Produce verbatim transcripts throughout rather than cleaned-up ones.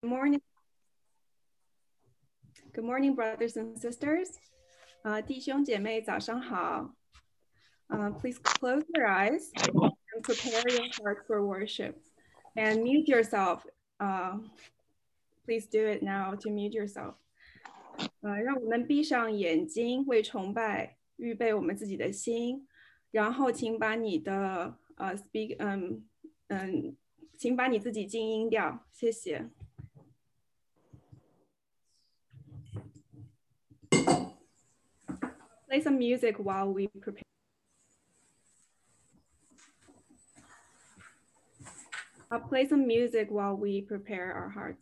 morning. Good morning, brothers and sisters. 呃，弟兄姐妹早上好。Uh, please close your eyes and prepare your heart for worship. And mute yourself. Uh, please do it now to mute yourself. 呃，让我们闭上眼睛，为崇拜预备我们自己的心。然后，请把你的呃 speak，嗯嗯，请把你自己静音掉，谢谢。Play some music while we prepare. I'll play some music while we prepare our hearts.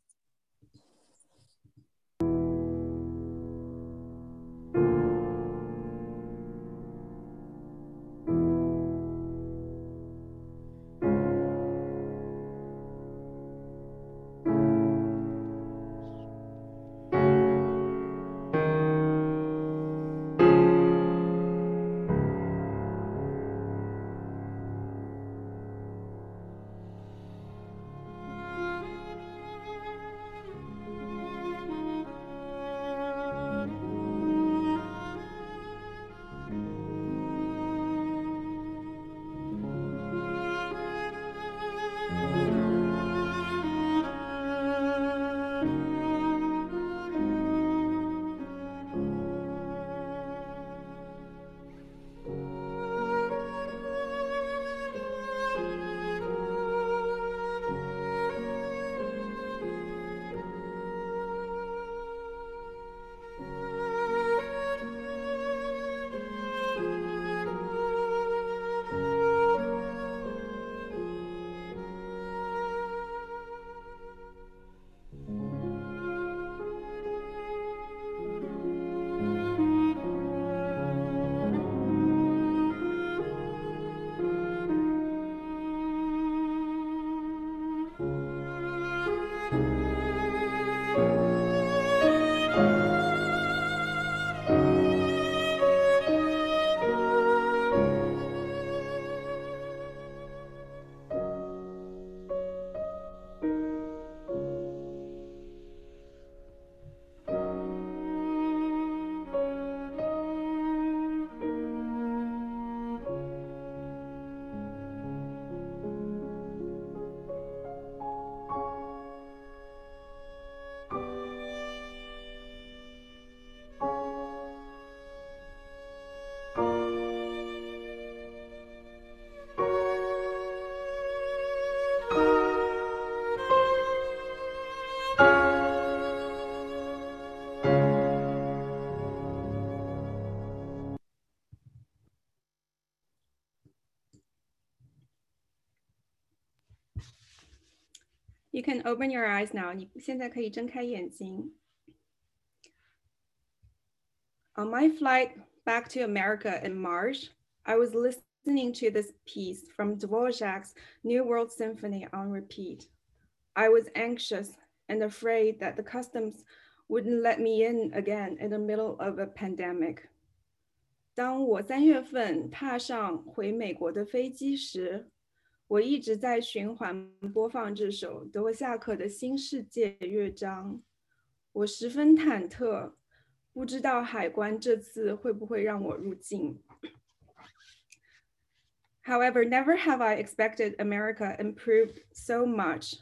You can open your eyes now. 你现在可以睁开眼睛。On my flight back to America in March, I was listening to this piece from Dvorak's New World Symphony on repeat. I was anxious and afraid that the customs wouldn't let me in again in the middle of a pandemic. 当我三月份踏上回美国的飞机时，我一直在循环播放这首德沃夏克的新世界乐章。我十分忐忑，不知道海关这次会不会让我入境。However, never have I expected America improved so much.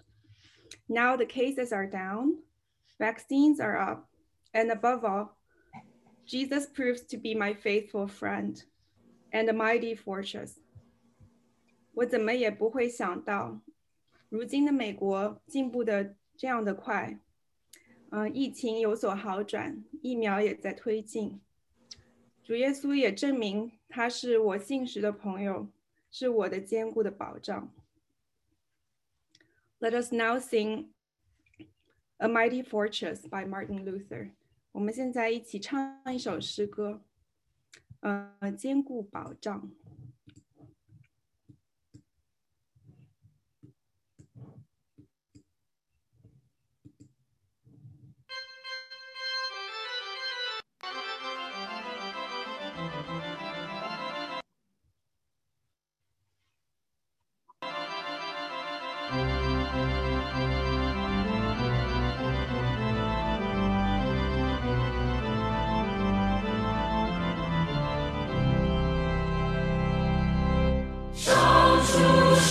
Now the cases are down, vaccines are up, and above all, Jesus proves to be my faithful friend and a mighty fortress. 我怎么也不会想到，如今的美国进步的这样的快，呃，疫情有所好转，疫苗也在推进。主耶稣也证明他是我信实的朋友，是我的坚固的保障。Let us now sing A Mighty Fortress by Martin Luther. 我们现在一起唱一首诗歌，呃，坚固保障。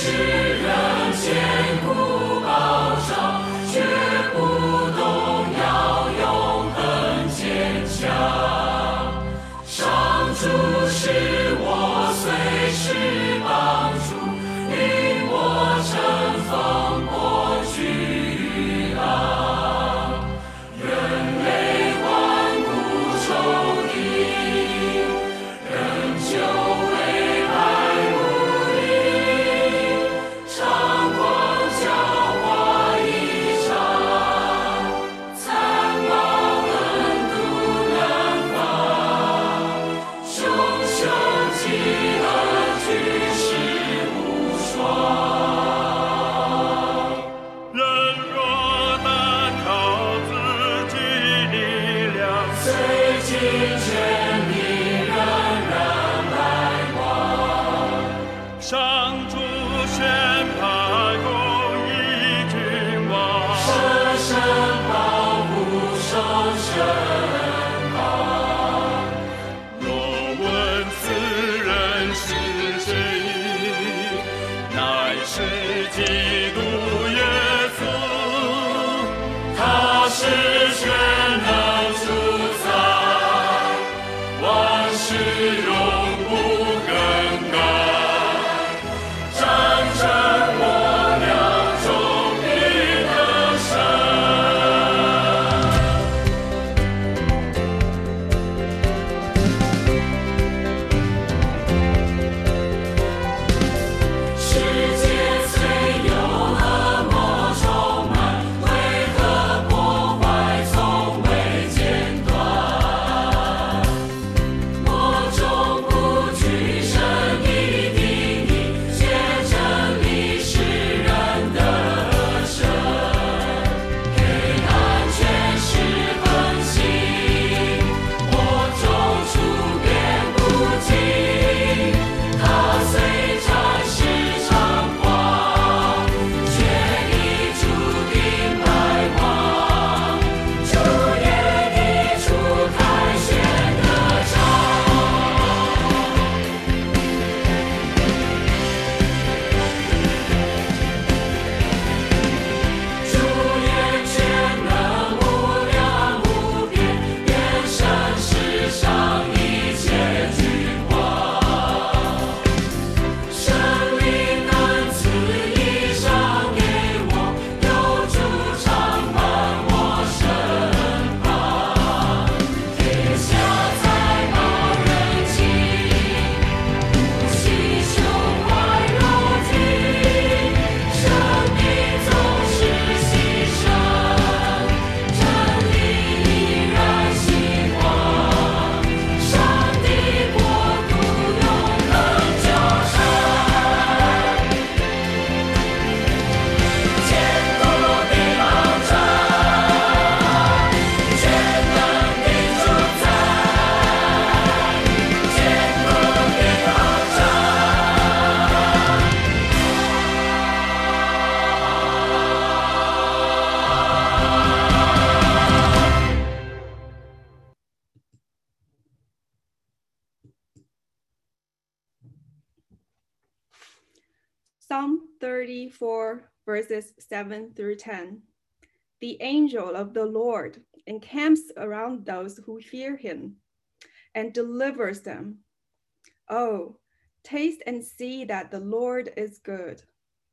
Psalm thirty-four, verses seven through ten. The angel of the Lord encamps around those who fear him and delivers them. Oh, taste and see that the Lord is good.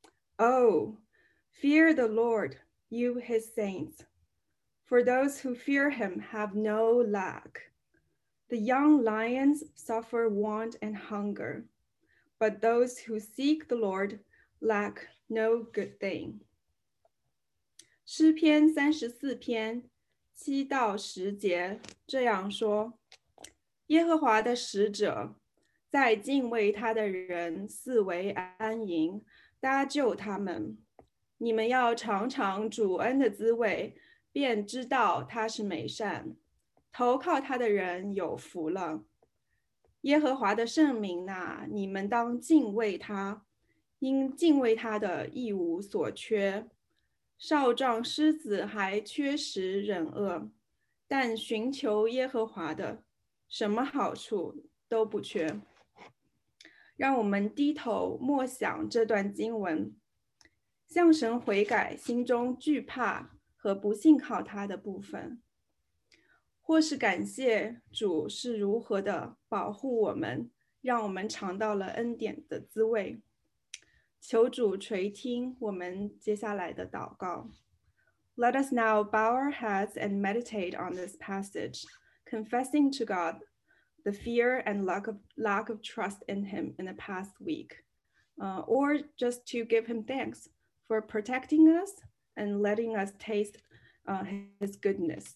Oh, fear the Lord, you his saints. For those who fear him have no lack. The young lions suffer want and hunger, but those who seek the Lord lack no good thing. 诗篇三十四篇七到十节这样说：耶和华的使者在敬畏他的人四围安营，搭救他们。你们要尝尝主恩的滋味，便知道他是美善。投靠他的人有福了。耶和华的圣名啊，你们当敬畏他，因敬畏他的一无所缺。少壮狮子还缺食忍饿，但寻求耶和华的，什么好处都不缺。 让我们低头默想这段经文，向神悔改心中惧怕和不信靠他的部分，或是感谢主是如何的保护我们，让我们尝到了恩典的滋味。求主垂听我们接下来的祷告。Let us now bow our heads and meditate on this passage, confessing to God the fear and lack of, lack of trust in him in the past week, uh, or just to give him thanks for protecting us and letting us taste uh, his goodness.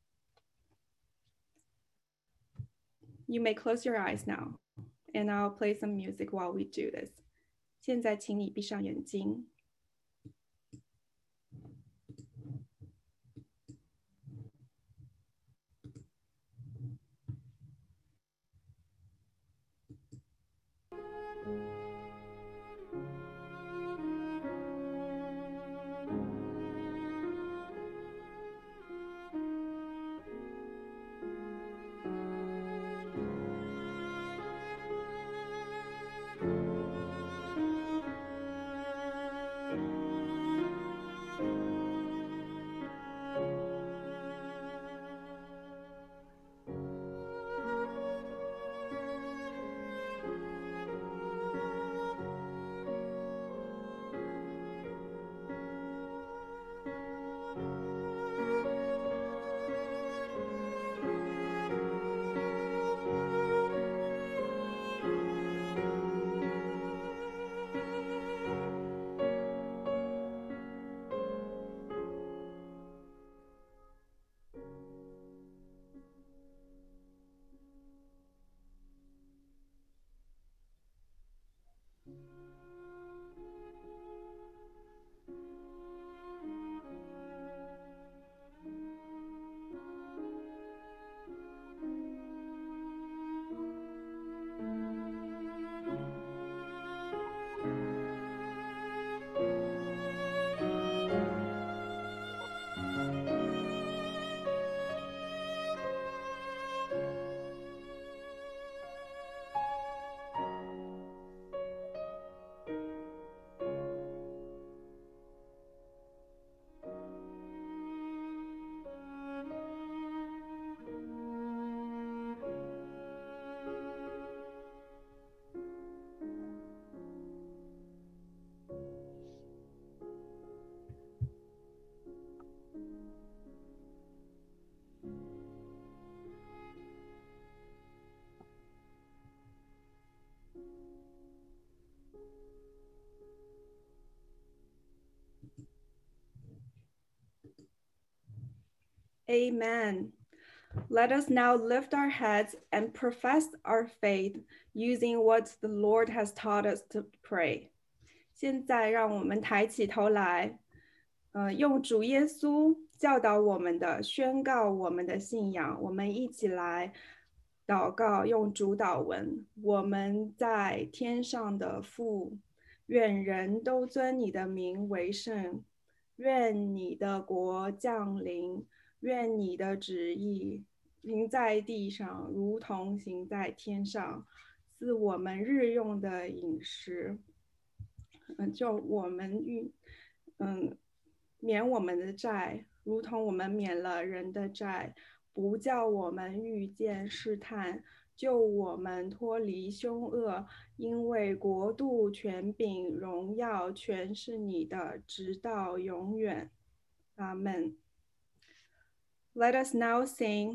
You may close your eyes now, and I'll play some music while we do this. 现在请你闭上眼睛。Amen. Let us now lift our heads and profess our faith using what the Lord has taught us to pray. 现在让我们抬起头来，呃，用主耶稣教导我们的，宣告我们的信仰。我们一起来祷告，用主祷文。我们在天上的父，愿人都尊你的名为圣，愿你的国降临。愿你的旨意行在地上，如同行在天上。赐我们日用的饮食，嗯，就我们遇，嗯，免我们的债，如同我们免了人的债，不叫我们遇见试探，救我们脱离凶恶。因为国度、权柄、荣耀，全是你的，直到永远。阿们。Let us now sing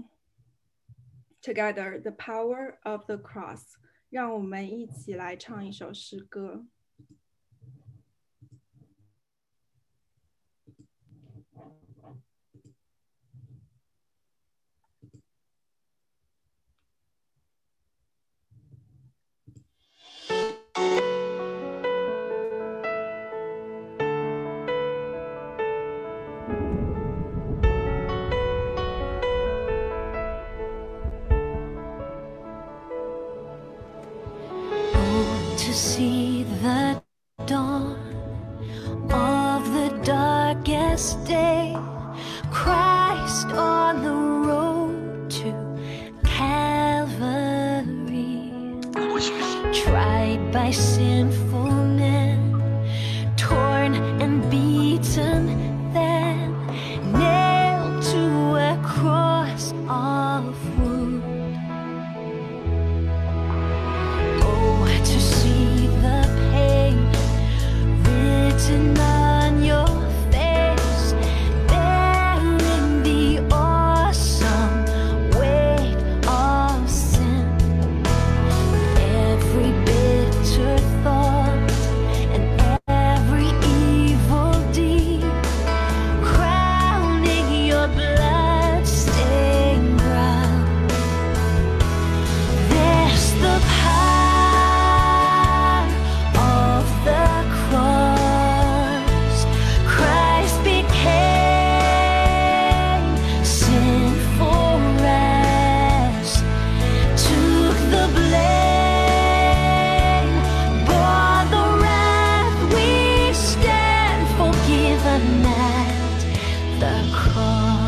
together the power of the cross. 让我们一起来唱一首诗歌。 See the dawn of the darkest day, Christ on the road to Calvary, tried by by sinful men, torn and beaten, then nailed to a cross of wood. Oh, to see the pain written on your face, bearing the awesome weight of sin. Every bitter thought and every evil deed, crowning your blood-stained brow. There's the power of the cross. Christ became sin for us, took the blame, bore the wrath. We stand forgiven at the cross.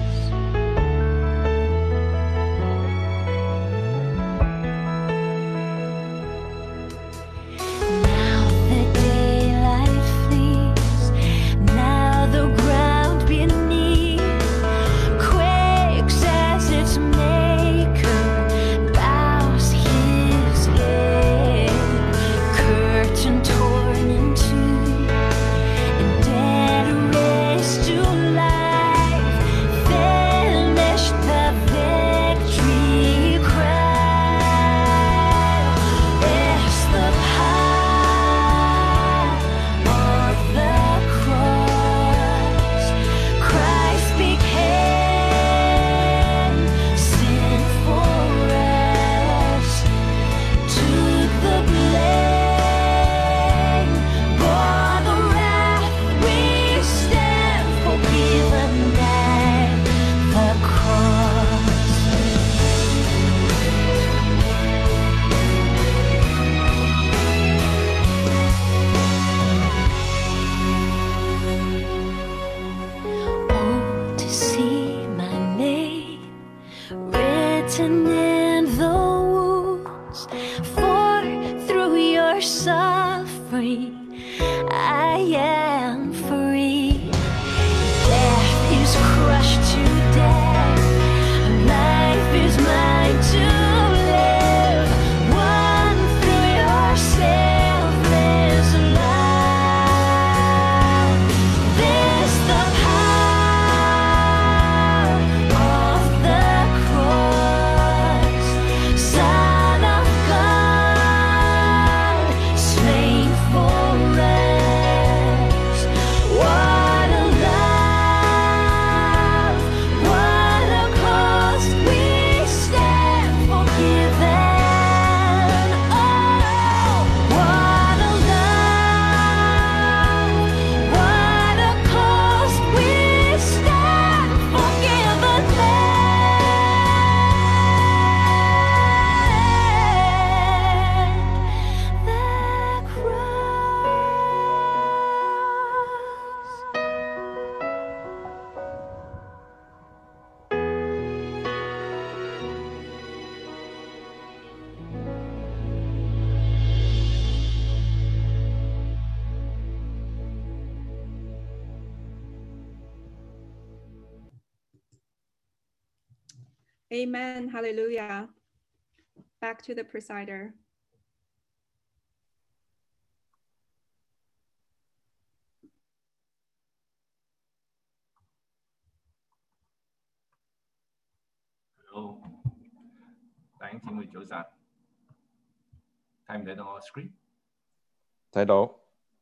Now the daylight flees, now the ground beneath quakes as its maker bows his head. Curtain torn in two, and dead raised to life, finished the victory cry. There's the power of the cross. Christ became sin for us, took the blame, bore the wrath. We stand forgiven at the cross. Oh, to see my name written in the wounds, for through your suffering I am free. Death is crushed to death, life is mine to live. One through your selfless love. There's the power of the cross. Son of God, slain for us. What a love, what a cost. We stand forgiven. Oh, what a love, what a cost. We stand forgiven. The Amen. Hallelujah. Back to the presider. Hello，弟兄姊妹早晨，睇唔睇到我 screen？ 睇到。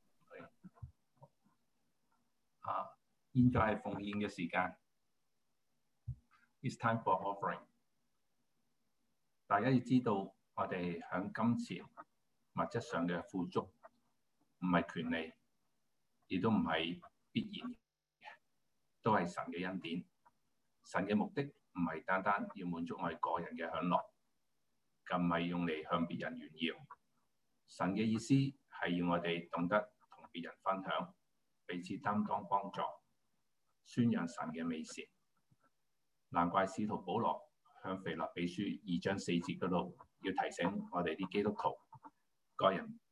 啊，現在係奉獻嘅時間。It's time for offering。大家要知道，我哋響金錢、物質上嘅富足，唔係權利，亦都唔係必然嘅，都係神嘅恩典。神嘅目的唔係單單要滿足我哋個人嘅享樂，更唔係用嚟向別人炫耀。神嘅意思係要我哋懂得同別人分享，彼此擔當幫助，宣揚神嘅美善。難怪使徒保羅向腓立比書二章四節嗰度要提醒我哋啲基督徒，個人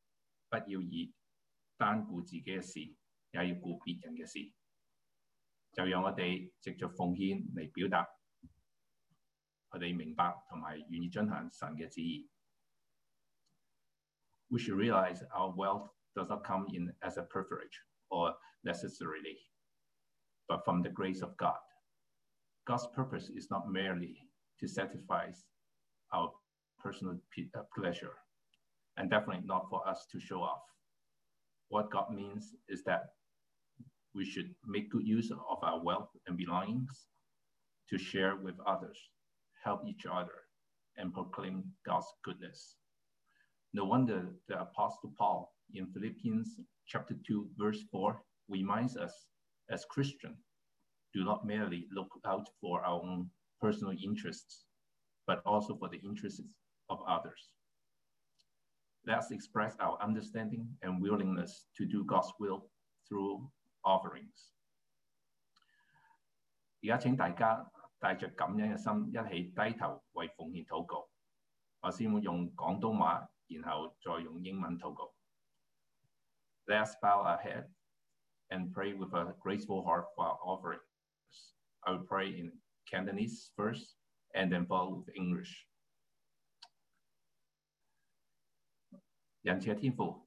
不要以單顧自己嘅事，也要顧別人嘅事。就讓我哋藉着奉獻嚟表達我哋明白同埋願意遵行神嘅旨意。We should realize our wealth does not come in as a privilege or necessarily, but from the grace of God. God's purpose is not merely to satisfy our personal pleasure, and definitely not for us to show off. What God means is that we should make good use of our wealth and belongings to share with others, help each other, and proclaim God's goodness. No wonder the Apostle Paul in Philippians chapter two, verse four, reminds us as Christians, do not merely look out for our own personal interests, but also for the interests of others. Let's express our understanding and willingness to do God's will through offerings. 而家請大家帶着感恩嘅心，一起低頭為奉獻禱告。我先會用廣東話，然後再用英文禱告。Let's bow our head and pray with a graceful heart for our offerings. I will pray in Cantonese first, and then follow with English. 仁慈嘅天父，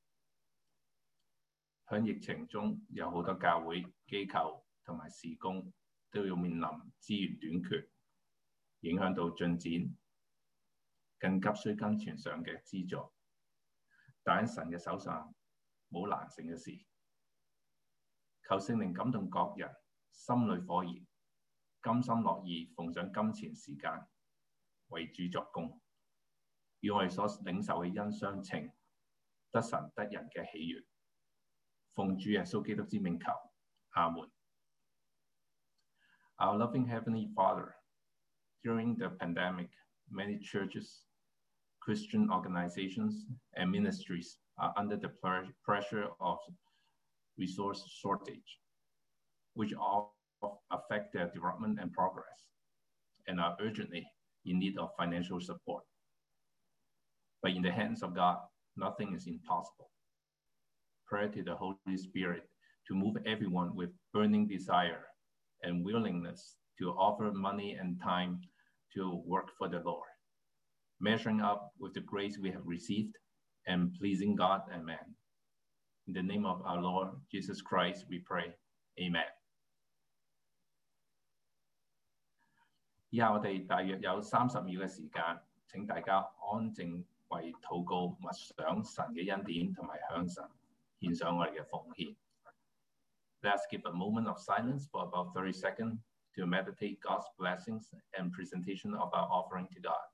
喺疫情中有好多教會機構同埋事工都要面臨資源短缺，影響到進展，更急需金錢上嘅資助。但喺神嘅手上冇難成嘅事，求聖靈感動各人心裏火熱，甘心樂意奉上金錢時間為主作工，與我哋所領受嘅恩相稱，得神得人嘅喜悅。奉主耶穌基督之名求，阿門。Our loving Heavenly Father, during the pandemic, many churches, Christian organizations, and ministries are under the pressure of resource shortage, which all affect their development and progress, and are urgently in need of financial support. But in the hands of God, nothing is impossible. Pray to the Holy Spirit to move everyone with burning desire and willingness to offer money and time to work for the Lord, measuring up with the grace we have received and pleasing God and man. In the name of our Lord Jesus Christ, we pray. Amen. 以下我哋大約有三十秒嘅時間，請大家安靜為禱告默想神嘅恩典，同埋向神獻上我哋嘅奉獻。Let's give a moment of silence for about thirty seconds to meditate God's blessings and presentation of our offering to God.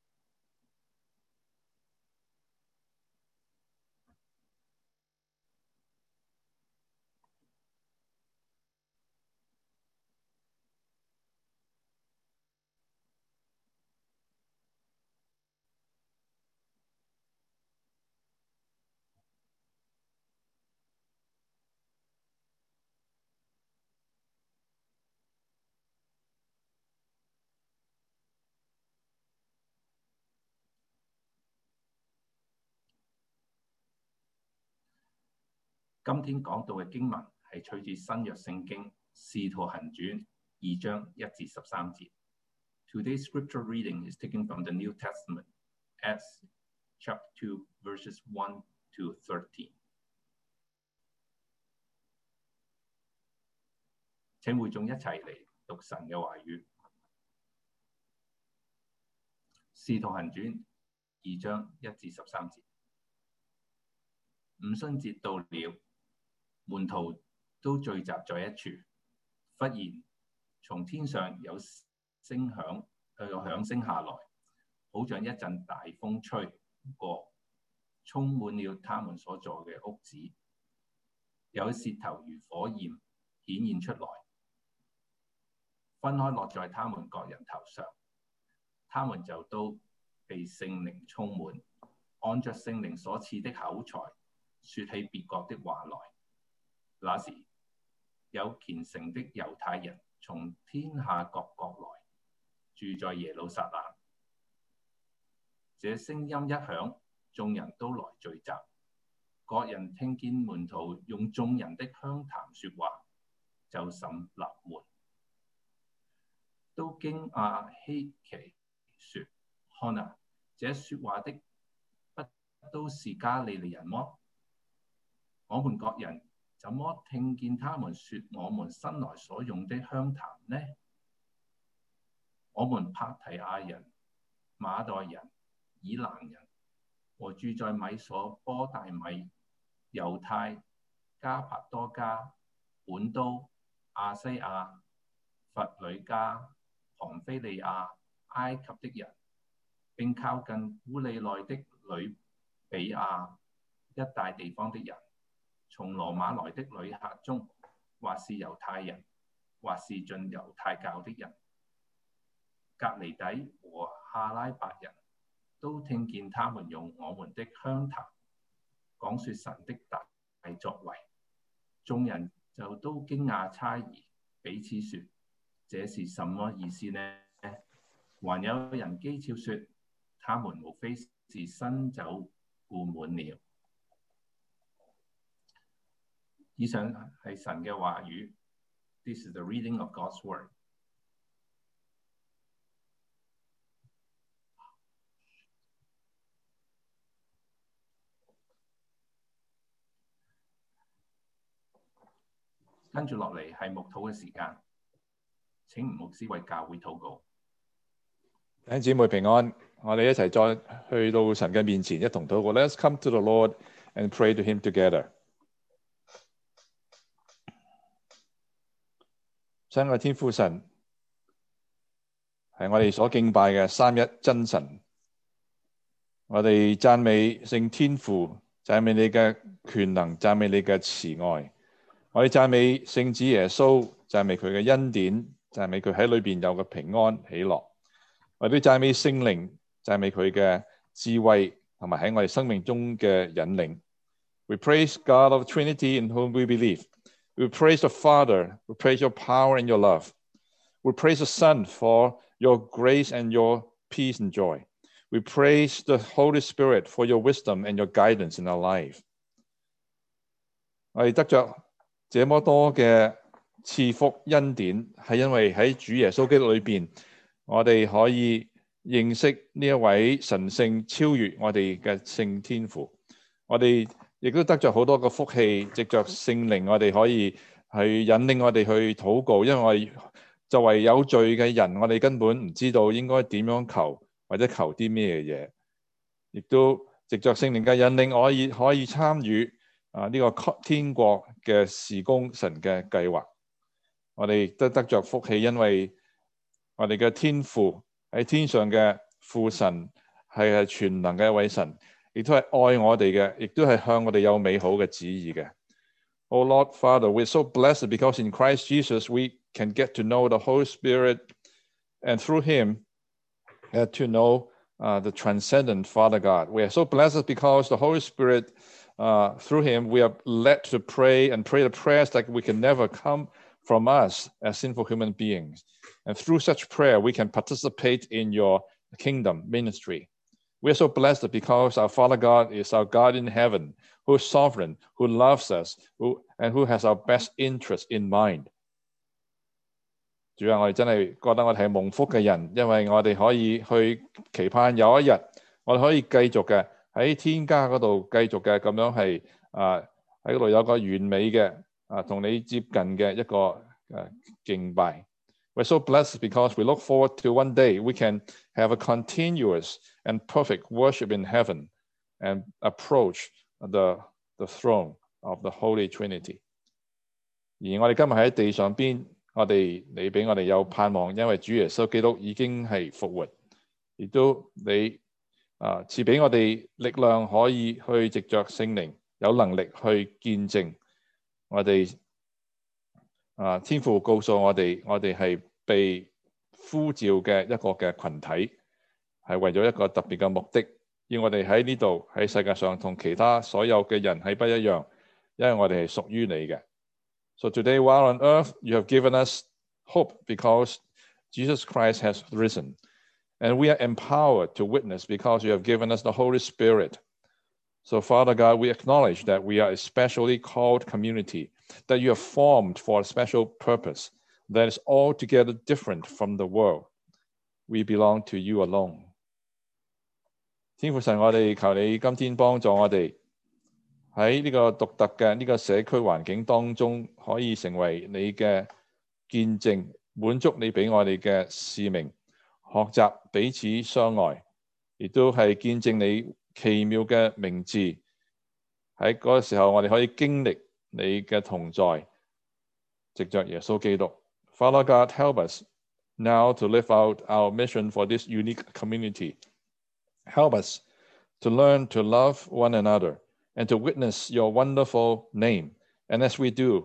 今天講到嘅經文係取自新約聖經《使徒行傳》二章一至十三節。Today's scripture reading is taken from the New Testament, Acts chapter two, verses one to thirteen. 請會眾一齊嚟讀神嘅話語。《使徒行傳》二章一至十三節。五旬節到了。門徒都聚集在一處，忽然從天上有聲響，有響聲下來，好像一陣大風吹過，充滿了他們所坐嘅屋子。有舌頭如火焰顯現出來，分開落在他們各人頭上，他們就都被聖靈充滿，按着聖靈所賜的口才，說起別國的話來。那時有虔誠的猶太人從天下各國來，住在耶路撒冷。這聲音一響，眾人都來聚集， 各人聽見門徒用眾人的鄉談說話，就甚納悶，都驚訝稀奇，說：看啊，這說話的不都是加利利人麼？我們各人怎麼聽見他們說我們生來所用的鄉談呢？我們帕提亞人、馬代人、以蘭人和住在米所波大米、猶太、加帕多家、本都、亞西亞、弗呂家、旁非利亞、埃及的人，並靠近古利奈的呂比亞一帶地方的人，從羅馬來的旅客中，或是猶太人，或是進猶太教的人，革尼底和哈拉伯人都聽見他們用我們的鄉談講說神的大作為，眾人就都驚訝猜疑，彼此說：這是什麼意思呢？還有人譏誚說：他們無非是新酒灌滿了。以上係神嘅話語。This is the reading of God's word. 跟住落嚟係牧禱嘅時間，請吳牧師為教會禱告。 弟兄姊妹平安，我哋一齊再去到神嘅面前一同禱告。Let's come to the Lord and pray to Him together. 親愛天父神，係我哋所敬拜嘅三一真神。我哋讚美聖天父，讚美你嘅權能，讚美你嘅慈愛。我哋讚美聖子耶穌，讚美佢嘅恩典，讚美佢喺裏邊有嘅平安喜樂。我哋讚美聖靈，讚美佢嘅智慧，同埋喺我哋生命中嘅引領。We praise God of Trinity in whom we believe. We praise the Father. We praise your power and your love. We praise the Son for your grace and your peace and joy. We praise the Holy Spirit for your wisdom and your guidance in our life. 我哋得着這麼多嘅賜福恩典，係因為喺主耶穌基督裏邊，我哋可以認識呢一位神聖超越我哋嘅聖天父。我哋亦都得着好多嘅福氣，藉着聖靈，我哋可以去引領我哋去禱告。因為我哋作為有罪嘅人，我哋根本唔知道應該點樣求，或者求啲咩嘢。亦都藉着聖靈嘅引領，我可以可以參與啊呢個天國嘅事工神嘅計劃。我哋都得着福氣，因為我哋嘅天父喺天上嘅父神係係全能嘅一位神。亦都係愛我哋嘅，亦都係向我哋有美好嘅旨意嘅。Oh Lord Father, we're so blessed because in Christ Jesus we can get to know the Holy Spirit, and through Him get to know uh, the transcendent Father God. We are so blessed because the Holy Spirit, uh, through Him, we are led to pray and pray the prayers that we can never come from us as sinful human beings. And through such prayer, we can participate in your kingdom ministry. We are so blessed because our Father God is our God in heaven, who is sovereign, who loves us, who, and who has our best interest in mind. 主啊，我哋真係覺得我哋係蒙福嘅人，因為我哋可以去期盼有一日，我哋可以繼續嘅喺天家嗰度繼續嘅咁樣係啊喺嗰度有個完美嘅啊同你接近嘅一個誒敬拜。We're so blessed because we look forward to one day we can have a continuous and perfect worship in heaven and approach the, the throne of the Holy Trinity. 而我哋今日喺地上邊，我哋你俾我哋有盼望，因為主耶穌基督已經係復活，亦都你啊賜俾我哋力量，可以去藉着聖靈有能力去見證我哋。啊！天父告訴我哋，我哋係被呼召嘅一個嘅群體，係為咗一個特別嘅目的，要我哋喺呢度喺世界上同其他所有嘅人係不一樣，因為我哋係屬於你嘅。So today, while on earth, you have given us hope because Jesus Christ has risen, and we are empowered to witness because you have given us the Holy Spirit. So, Father God, we acknowledge that we are a specially called community, that you have formed for a special purpose that is altogether different from the world. We belong to you alone. 天父神，我哋求你今天幫助我哋喺呢個獨特嘅呢個社區環境當中，可以成為你嘅見證，滿足你俾我哋嘅使命，學習彼此相愛，亦都係見證你奇妙嘅名字。喺嗰個時候，我哋可以經歷你嘅同在，藉着耶穌基督。Father God, help us now to live out our mission for this unique community. Help us to learn to love one another and to witness your wonderful name. And as we do,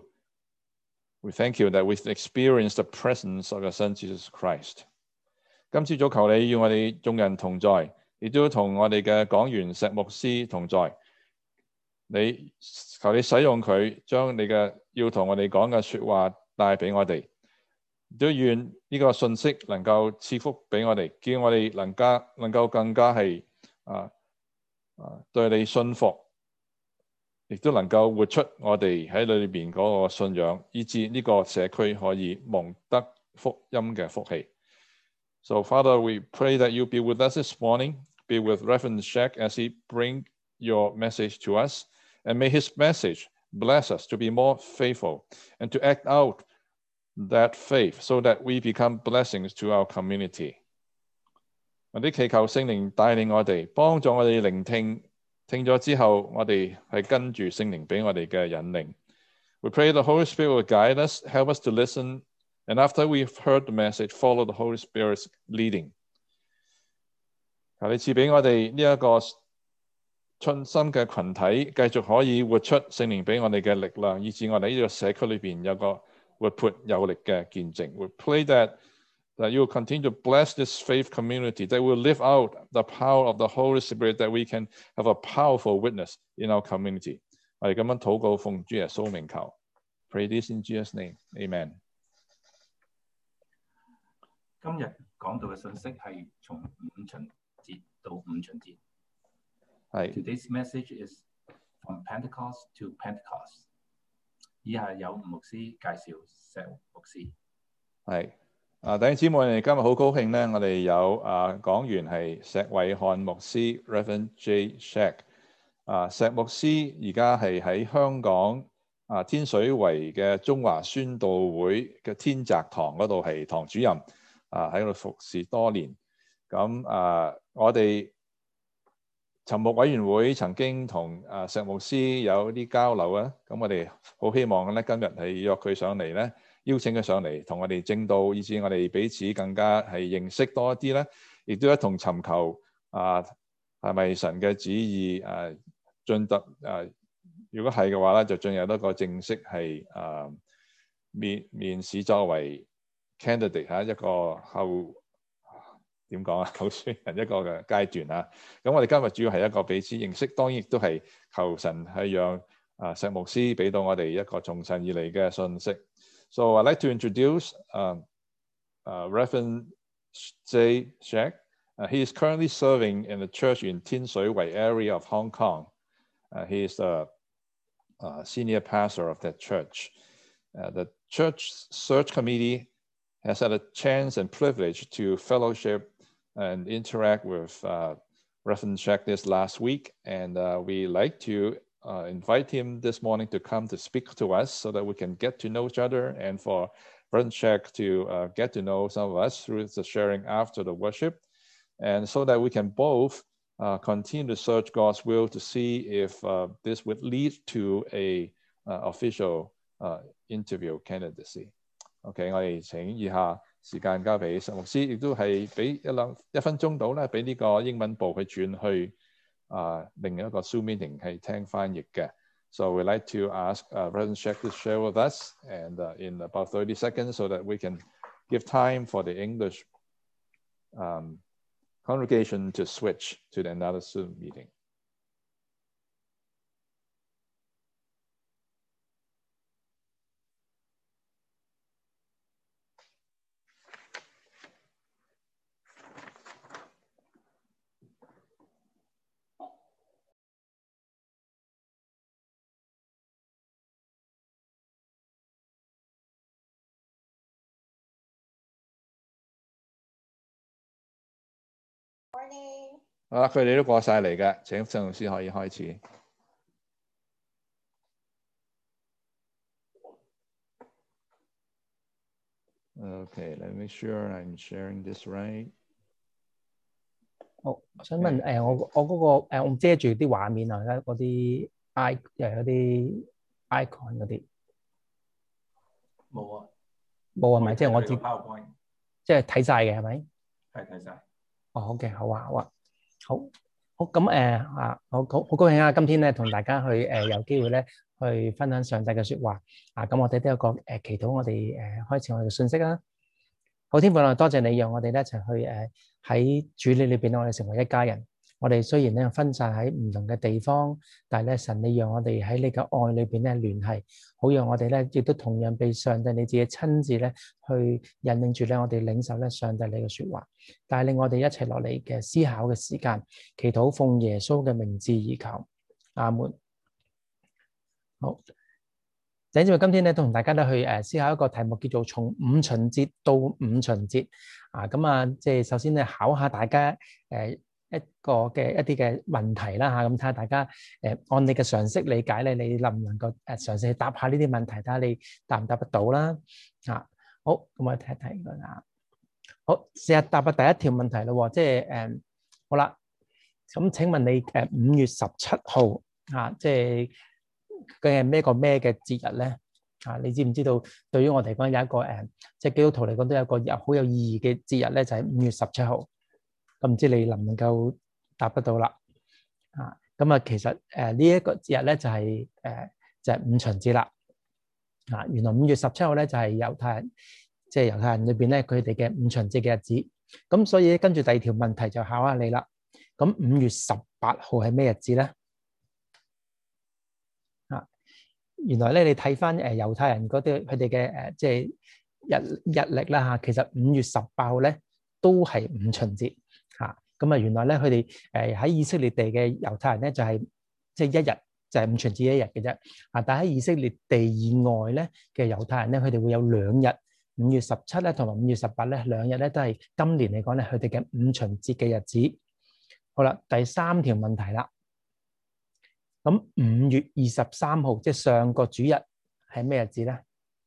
we thank you that we've experienced the presence of your Son, Jesus Christ. 今朝早求你與我哋眾人同在，亦都同我哋嘅講員石牧師同在。你求你使用佢，將你嘅要同我哋講嘅説話帶俾我哋。都願呢個信息能夠賜福俾我哋，叫我哋能加能夠更加係啊啊對你信服，亦都能夠活出我哋喺裏邊嗰個信仰，以致呢個社區可以蒙得福音嘅福氣。So Father, we pray that you be with us this morning, be with Reverend Shaq as he bring your message to us, and may his message bless us to be more faithful and to act out that faith so that we become blessings to our community. 我哋祈求聖靈帶領我哋，幫助我哋聆聽，聽咗之後，我哋係跟住聖靈俾我哋嘅引領。We pray the Holy Spirit will guide us, help us to listen, and after we've heard the message, follow the Holy Spirit's leading. 求你賜俾我哋呢一個信心嘅群體，繼續可以活出聖靈俾我哋嘅力量，以致我哋呢個社區裏邊有個活潑有力嘅見證。We pray that that you will continue to bless this faith community, that will live out the power of the Holy Spirit, that we can have a powerful witness in our community. 我哋咁樣禱告，奉主耶穌名求。Pray this in Jesus' name. Amen. 今日講到嘅信息係從五旬節到五旬節。 係。 Today's message is from Pentecost to Pentecost. 以下有吳牧師介紹石牧師。 係啊，弟兄姊妹，我哋今日好高興咧，我哋有啊講員係石偉漢牧師 Reverend J. Shaq。啊，石牧師而家係喺香港啊天水圍嘅中華宣道會嘅天澤堂嗰度係堂主任，啊喺度服侍多年。咁啊，我哋尋牧委員會曾經同啊石牧師有啲交流啊，咁我哋好希望咧今日係約佢上嚟咧，邀請佢上嚟同我哋證道，以致我哋彼此更加係認識多一啲咧，亦都一同尋求啊係咪神嘅旨意啊進得啊，如果係嘅話咧，就進入一個正式係啊面面試作為 candidate 嚇一個後。點講啊？候選人一個嘅階段啊，咁我哋今日主要係一個彼此認識，當然亦都係求神係讓啊石牧師俾到我哋一個從神而嚟嘅信息。So I'd like to introduce uh, uh, Reverend J. Shaq. Uh, he is currently serving in the church in Tin Shui Wai area of Hong Kong. Uh, he is the uh, senior pastor of that church. Uh, the church search committee has had a chance and privilege to fellowship and interact with uh, Reverend Shaq this last week. And uh, we like to uh, invite him this morning to come to speak to us so that we can get to know each other, and for Reverend Shaq to uh, get to know some of us through the sharing after the worship, and so that we can both uh, continue to search God's will to see if uh, this would lead to a uh, official uh, interview candidacy. OK， 我哋請以下時間交俾石牧師，亦都係俾一兩一分鐘到咧，俾呢個英文部去轉去啊、呃、另一個 Zoom meeting 係聽翻譯嘅。So we'd like to ask uh, Reverend Shaq to share with us, and uh, in about thirty seconds, so that we can give time for the English um, congregation to switch to another Zoom meeting. 好啦，佢哋都過晒嚟嘅，請鄭老師可以開始。Okay, let me make sure I'm sharing this right. 好，我想問誒，我我嗰個誒，我遮住啲畫面啊，嗰啲 i 誒嗰啲 icon 嗰啲冇啊， 冇係咪？即係我知知， PowerPoint 即係睇晒嘅係咪？ 係睇晒。 哦，好嘅，好啊，好啊，好，好咁誒啊，我好好高興啊！今天咧同大家去誒有機會咧去分享上帝嘅説話啊！咁我哋都有個誒祈禱，我哋誒開始我哋嘅信息啦。好，天父啊，多謝你讓我哋咧一齊去誒喺主理裏邊，我哋成為一家人。我哋雖然咧分散喺唔同嘅地方，但係咧神你讓我哋喺你嘅愛裏邊咧聯繫，好讓我哋咧亦都同樣被上帝你自己親自咧去引領住咧我哋領受咧上帝你嘅説話，帶領我哋一齊落嚟嘅思考嘅時間，祈禱奉耶穌嘅名字而求，阿門。好。弟兄姊妹，今天咧都同大家咧去誒思考一個題目，叫做從五旬節到五旬節啊。咁啊，即係首先咧考下大家誒一個嘅一啲嘅問題啦嚇。咁睇下大家誒按你嘅常識理解咧，你能唔能夠誒嘗試去答下呢啲問題，睇下你答唔答得到啦啊。好，咁我哋睇一睇佢啊。好，試下答下第一條問題咯。即係誒好啦。咁請問你誒五月十七號啊，即係佢係咩個咩嘅節日咧？啊，你知唔知道？對於我哋嚟講，有一個誒，即係基督徒嚟講，都有一個有好有意義嘅節日咧，就係五月十七號。咁唔知你能唔能夠答得到啦？啊，咁啊，其實誒呢一個節日咧，就係誒就係五旬節啦。啊，原來五月十七號咧就係猶太人，即係猶太人裏邊咧佢哋嘅五旬節嘅日子。咁所以跟住第二條問題就考下你啦。咁五月十八號係咩日子咧？原來咧，你睇翻誒猶太人嗰啲佢哋嘅誒即係日日曆啦嚇，其實五月十八號咧都係五旬節嚇。咁啊，原來咧佢哋誒喺以色列地嘅猶太人咧就係即係一日就係五旬節一日嘅啫。啊，但喺以色列地以外咧嘅猶太人咧，佢哋會有兩日，五月十七咧同埋五月十八咧兩日咧都係今年嚟講咧佢哋嘅五旬節嘅日子。好啦，第三條問題啦。咁五月二十三號，即係上個主日係咩日子咧？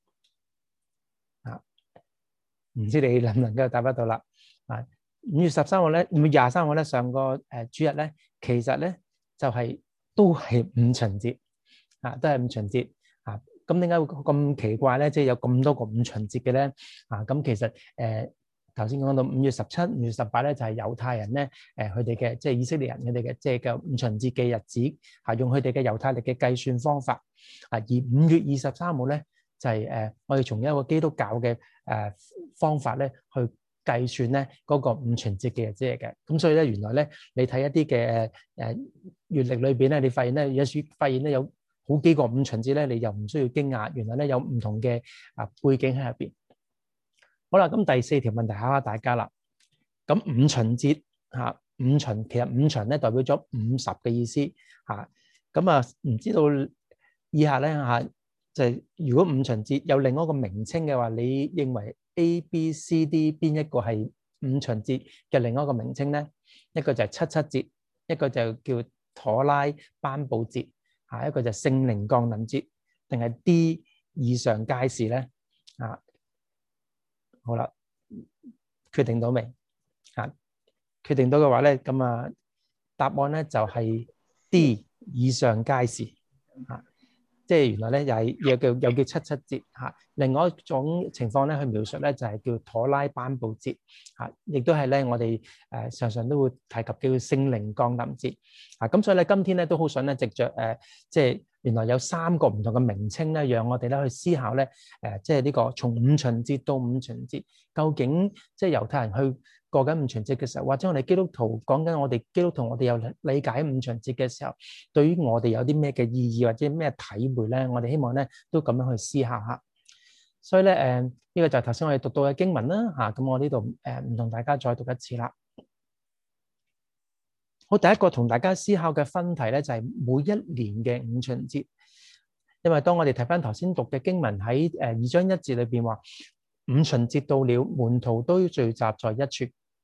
啊，唔知你能唔能夠答得到啦？啊，五月十三號咧，五月廿三號咧，上個誒主日咧，其實咧就係都係五旬節，啊，都係五旬節啊。咁點解會咁奇怪咧？即係有咁多個五旬節嘅咧？啊，咁其實誒。頭先講到五月十七、五月十八咧，就係猶太人咧，誒佢哋嘅即係以色列人佢哋嘅即係嘅五旬節嘅日子，嚇用佢哋嘅猶太歷嘅計算方法。啊，而五月二十三號咧，就係誒我哋從一個基督教嘅誒方法咧去計算咧嗰個五旬節嘅日子嚟嘅。咁所以咧，原來咧你睇一啲嘅誒誒月歷裏邊咧，你發現咧有時發現咧有好幾個五旬節咧，你又唔需要驚訝，原來咧有唔同嘅啊背景喺入邊。好啦，咁第四條問題考下大家啦。咁五旬節嚇，五旬其實五旬咧代表咗五十嘅意思嚇。咁啊，唔知道以下咧嚇，就係如果五旬節有另外一個名稱嘅話，你認為 A、B、C、D 邊一個係五旬節嘅另外一個名稱咧？一個就係七七節，一個就叫妥拉頒布節嚇，一個就係聖靈降臨節，定係 D 以上皆是咧？啊？好啦，決定到未？啊，決定到嘅話咧，咁啊，答案咧就係 D 以上皆是啊，即係原來咧又係又叫又叫七七節嚇。另外一種情況咧，去描述咧就係叫妥拉頒布節嚇，亦都係咧我哋誒常常都會提及叫聖靈降臨節啊。咁所以咧，今天咧都好想咧，藉著誒即係。原來有三個唔同嘅名稱咧，讓我哋咧去思考咧，誒，即係呢個從五旬節到五旬節，究竟即係猶太人去過緊五旬節嘅時候，或者我哋基督徒講緊我哋基督徒，我哋有理解五旬節嘅時候，對於我哋有啲咩嘅意義或者咩體會咧？我哋希望咧都咁樣去思考下。所以咧，誒，呢個就係頭先我哋讀到嘅經文啦，嚇。咁我呢度誒唔同大家再讀一次啦。好，第一個同大家思考嘅分題咧，就係每一年嘅五旬節。因為當我哋睇翻頭先讀嘅經文喺誒二章一節裏邊話，五旬節到了，門徒都聚集在一處。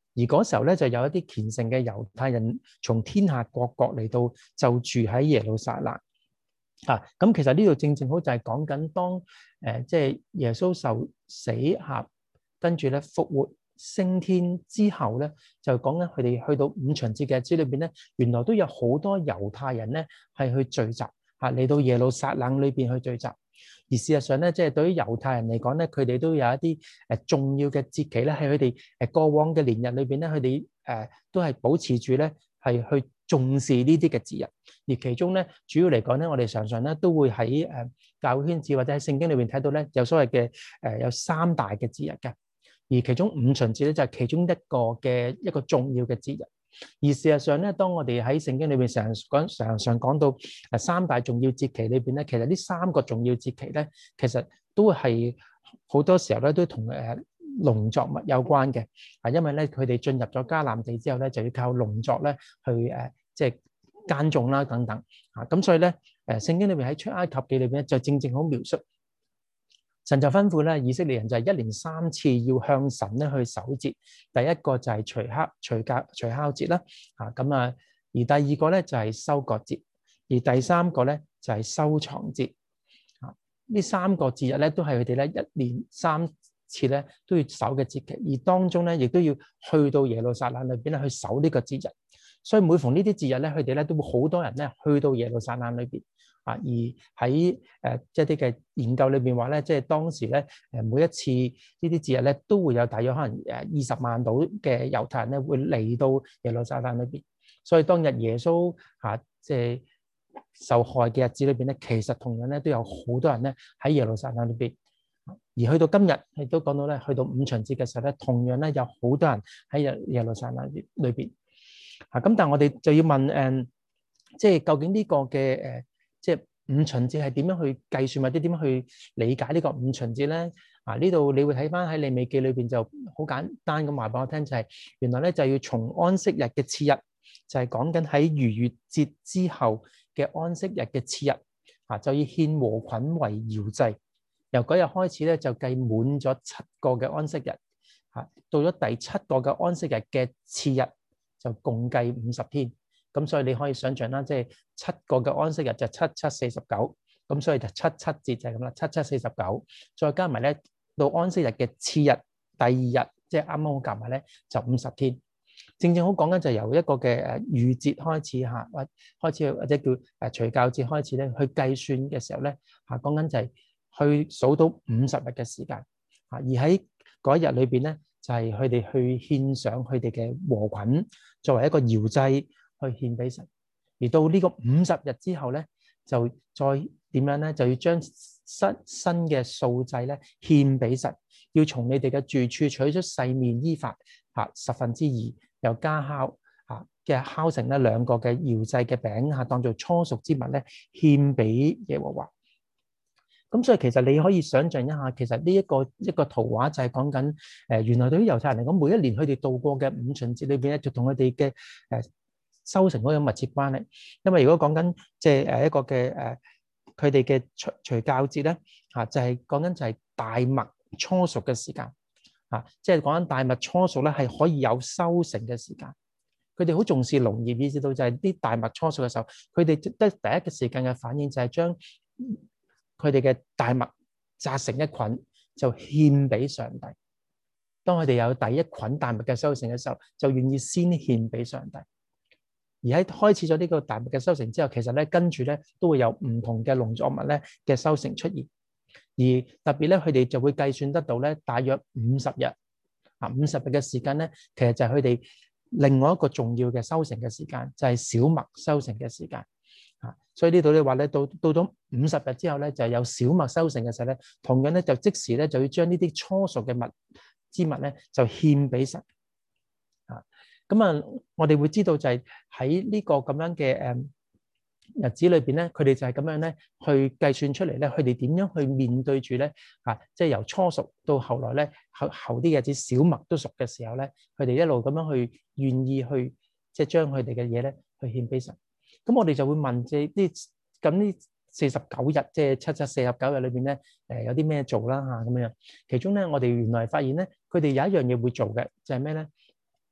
而嗰時候咧就有一啲虔誠嘅猶太人從天下各國嚟到就住喺耶路撒冷。啊，咁其實呢度正正好就係講緊當誒即係耶穌受死嚇，跟住咧復活升天之後咧，就講緊佢哋去到五旬節嘅日子裏邊咧，原來都有好多猶太人咧係去聚集嚇嚟到耶路撒冷裏邊去聚集。而事實上咧，即係對於猶太人嚟講咧，佢哋都有一啲誒重要嘅節期咧，喺佢哋誒過往嘅年日裏邊咧，佢哋誒都係保持住咧係去重視呢啲嘅節日。而其中咧，主要嚟講咧，我哋常常咧都會喺誒教會圈子或者喺聖經裏邊睇到咧，有所謂嘅誒有三大嘅節日嘅。而其中五旬節咧就係其中一個嘅一個重要嘅節日。而事實上咧，當我哋喺聖經裏邊成日講常常講到誒三大重要節期裏邊咧，其實呢三個重要節期咧，其實都係好多時候咧都同誒農作物有關嘅。啊，因為咧佢哋進入咗迦南地之後咧，就要靠農作咧去誒即係耕種啦等等。啊，咁所以咧誒聖經裏邊喺出埃及記裏邊咧就正正好描述。神就吩咐咧，以色列人就係一年三次要向神咧去守節。第一個就係除酵除酵除酵節啦，啊咁啊，而第二個咧就係收割節，而第三個咧就係收藏節。啊，呢三個節日咧都係佢哋咧一年三次咧都要守嘅節期，而當中咧亦都要去到耶路撒冷裏邊咧去守呢個節日。所以每逢呢啲節日咧，佢哋咧都會好多人咧去到耶路撒冷裏邊。啊，而喺誒一啲嘅研究裏邊話咧，即係當時咧誒每一次呢啲節日咧，都會有大約可能誒二十萬到嘅猶太人咧會嚟到耶路撒冷裏邊。所以當日耶穌嚇即係受害嘅日子裏邊咧，其實同樣咧都有好多人咧喺耶路撒冷裏邊。而去到今日，亦都講到咧，去到五旬節嘅時候咧，同樣咧有好多人喺耶耶路撒冷裏邊。啊，咁但係我哋就要問誒，即係究竟呢個嘅誒？即係五旬節係點樣去計算或者點樣去理解呢個五旬節咧？啊，呢度你會睇翻喺利未記裏邊就好簡單咁話俾我聽，就係原來咧就要從安息日嘅次日，就係講緊喺逾越節之後嘅安息日嘅次日，啊就要獻禾捆為搖祭。由嗰日開始咧就計滿咗七個嘅安息日，啊到咗第七個嘅安息日嘅次日就共計五十天。咁所以你可以想象啦，即係七個嘅安息日就七七四十九，咁所以就七七節就係咁啦，七七四十九，再加埋咧到安息日嘅次日，第二日即係啱啱好夾埋咧就五十天。正正好講緊就由一個嘅誒逾節開始嚇，或開始或者叫誒除酵節開始咧去計算嘅時候咧嚇，講緊就係去數到五十日嘅時間嚇，而喺嗰一日裏邊咧就係佢哋去獻上佢哋嘅禾捆作為一個搖祭。去獻俾神，而到呢個五十日之後咧，就再點樣咧？就要將新新嘅素祭咧獻俾神，要從你哋嘅住處取出細麵伊法嚇十分之二，又加酵嚇嘅酵成咧兩個嘅搖祭嘅餅嚇，當做初熟之物咧獻俾耶和華。咁所以其實你可以想象一下，其實呢一個一個圖畫就係講緊誒，原來對於猶太人嚟講，每一年佢哋度過嘅五旬節裏邊咧，就同佢哋嘅誒收成嗰種密切關係。因為如果講緊即係誒一個嘅誒佢哋嘅除除酵節咧嚇，就係講緊就係大麥初熟嘅時間嚇，即係講緊大麥初熟咧係可以有收成嘅時間。佢哋好重視農業，意識到就係啲大麥初熟嘅時候，佢哋得第一個時間嘅反應就係將佢哋嘅大麥紮成一捆，就獻俾上帝。當佢哋有第一捆大麥嘅收成嘅時候，就願意先獻俾上帝。而喺開始咗呢個大麥嘅收成之後，其實咧跟住咧都會有唔同嘅農作物咧嘅收成出現。而特別咧，佢哋就會計算得到咧，大約五十日啊，五十日嘅時間咧，其實就係佢哋另外一個重要嘅收成嘅時間，就係小麥收成嘅時間。啊，所以呢度你話咧，到到咗五十日之後咧，就有小麥收成嘅時候咧，同樣咧就即時咧就要將呢啲初熟嘅物之物咧就獻俾神。啊，咁啊，我哋會知道就係喺呢個咁樣嘅誒日子裏邊咧，佢哋就係咁樣咧去計算出嚟咧，佢哋點樣去面對住咧啊，即係由初熟到後來咧後後啲日子小麥都熟嘅時候咧，佢哋一路咁樣去願意去即係將佢哋嘅嘢咧去獻俾神。咁我哋就會問即係呢咁呢四十九日，即係七七四十九日裏邊咧，誒有啲咩做啦嚇咁樣。其中咧，我哋原來發現咧，佢哋有一樣嘢會做嘅，就係咩咧？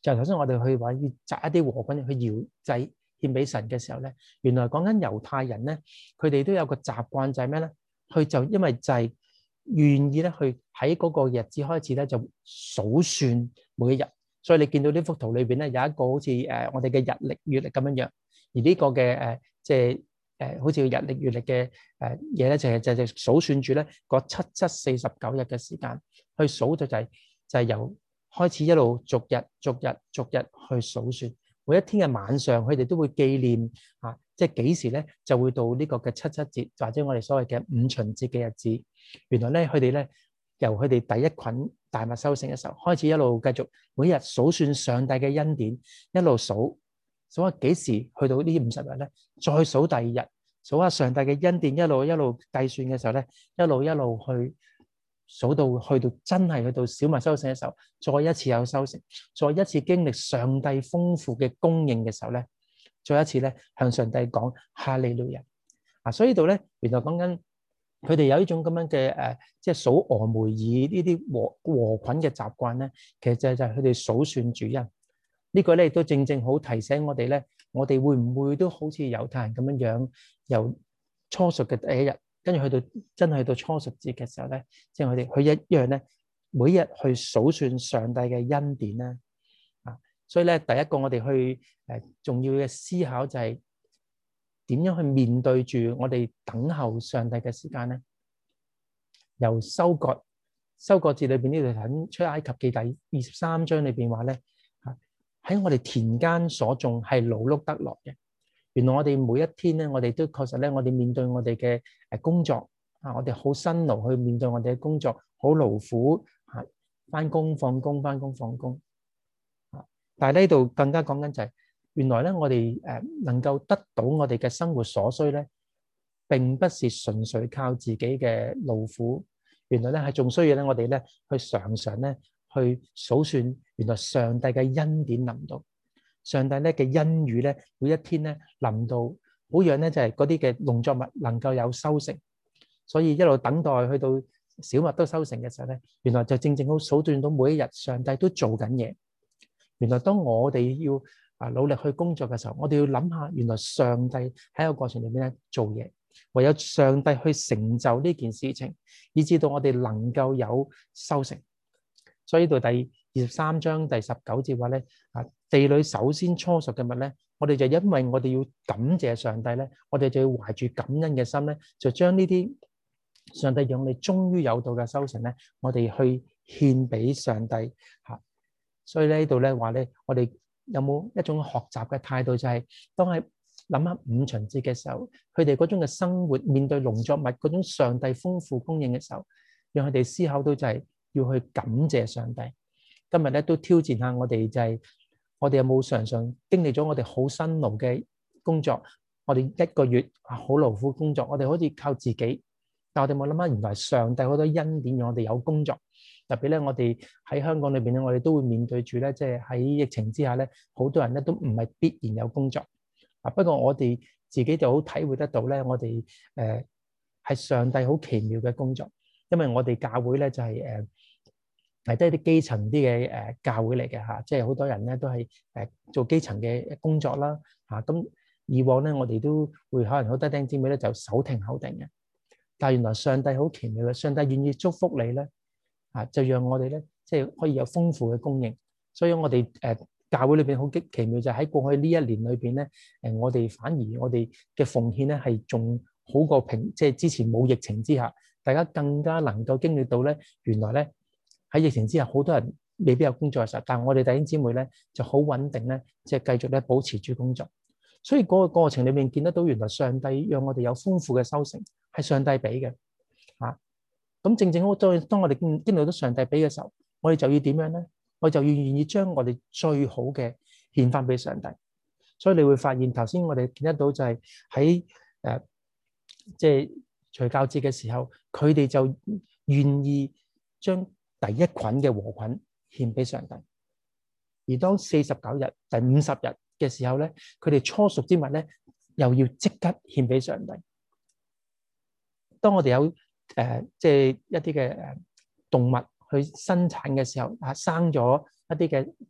就頭先我哋去話要摘一啲禾捆去搖祭獻俾神嘅時候咧，原來講緊猶太人咧，佢哋都有個習慣就係咩咧？佢就因為就係願意咧去喺嗰個日子開始咧就數算每一日，所以你見到呢幅圖裏邊咧有一個好似誒我哋嘅日曆月曆咁樣樣，而呢個嘅誒即係誒好似日曆月曆嘅誒嘢咧，就係就係數算住咧個七七四十九日嘅時間去數，就就係就係由開始一路逐日逐日逐日去數算，每一天嘅晚上佢哋都會紀念啊，即係幾時咧就會到呢個嘅七七節，或者我哋所謂嘅五旬節嘅日子。原來咧佢哋咧由佢哋第一捆大麥收成嘅時候開始，一路繼續每日數算上帝嘅恩典，一路數數下幾時去到呢五十日咧，再數第二日，數下上帝嘅恩典，一路一路計算嘅時候咧，一路一路去數到去到真係去到小麥收成嘅時候，再一次有收成，再一次經歷上帝豐富嘅供應嘅時候咧，再一次咧向上帝講哈利路亞啊！所以呢度咧，原來講緊佢哋有呢種咁樣嘅誒，即係數俄梅爾呢啲禾禾捆嘅習慣咧，其實就係就係佢哋數算主恩。呢個咧亦都正正好提醒我哋咧，我哋會唔會都好似猶太人咁樣樣，由初熟嘅第一日，跟住去到真係去到初熟節嘅時候咧，即係我哋佢一樣咧，每日去數算上帝嘅恩典咧啊！所以咧，第一個我哋去誒重要嘅思考就係點樣去面對住我哋等候上帝嘅時間咧？由收割收割節裏邊呢度睇出埃及記第二十三章裏邊話咧，喺我哋田間所種係勞碌得來嘅。原來我哋每一天咧，我哋都確實咧，我哋面對我哋嘅誒工作啊，我哋好辛勞去面對我哋嘅工作，好勞苦啊，翻工放工翻工放工啊。但係呢度更加講緊就係，原來咧我哋誒能夠得到我哋嘅生活所需咧，並不是純粹靠自己嘅勞苦，原來咧係仲需要咧我哋咧去常常咧去數算，原來上帝嘅恩典臨到。上帝咧嘅恩雨咧，每一天咧臨到，好讓咧就係嗰啲嘅農作物能夠有收成，所以一路等待去到小麥都收成嘅時候咧，原來就正正好數算到每一日上帝都做緊嘢。原來當我哋要啊努力去工作嘅時候，我哋要諗下，原來上帝喺個過程裏面咧做嘢，唯有上帝去成就呢件事情，以至到我哋能夠有收成。所以到第二十三章第十九節話咧，啊地裏首先初熟嘅物咧，我哋就因為我哋要感謝上帝咧，我哋就要懷住感恩嘅心咧，就將呢啲上帝讓你終於有到嘅收成咧，我哋去獻俾上帝嚇。所以呢度咧話咧，我哋有冇一種學習嘅態度，就係當係諗下五旬節嘅時候，佢哋嗰種嘅生活，面對農作物嗰種上帝豐富供應嘅時候，讓佢哋思考到就係要去感謝上帝。今日咧都挑戰下我哋，就係我哋有冇常常經歷咗我哋好辛勞嘅工作，我哋一個月啊好勞苦工作，我哋好似靠自己，但我哋冇諗下原來上帝好多恩典讓我哋有工作。特別咧，我哋喺香港裏邊咧，我哋都會面對住咧，即係喺疫情之下咧，好多人咧都唔係必然有工作啊。不過我哋自己就好體會得到咧，我哋誒係上帝好奇妙嘅工作，因為我哋教會咧就係誒係都係啲基層啲嘅誒教會嚟嘅嚇，即係好多人咧都係誒做基層嘅工作啦嚇。咁以往咧，我哋都會可能好多弟兄姊妹咧就手停口定嘅，但係原來上帝好奇妙嘅，上帝願意祝福你咧。啊！就讓我哋咧，即係可以有豐富嘅供應。所以我哋誒教會裏邊好奇奇妙，就喺過去呢一年裏邊咧，誒我哋反而我哋嘅奉獻咧係仲好過平，即係之前冇疫情之下，大家更加能夠經歷到咧，原來咧喺疫情之下，好多人未必有工作嘅時候，但係我哋弟兄姊妹咧就好穩定咧，即係繼續咧保持住工作。所以嗰個過程裏面見得到，原來上帝讓我哋有豐富嘅收成，係上帝俾嘅。啊！咁正正好，當當我哋經經歷到上帝俾嘅時候，我哋就要點樣咧？我哋就要願意將我哋最好嘅獻翻俾上帝。所以你會發現頭先我哋見得到就係喺誒，即係除酵節嘅時候，佢哋就願意將第一捆嘅禾捆獻俾上帝。而當四十九日、第五十日嘅時候咧，佢哋初熟之物咧，又要即刻獻俾上帝。當我哋有誒，即係一啲嘅誒動物去生產嘅時候，啊生咗一啲嘅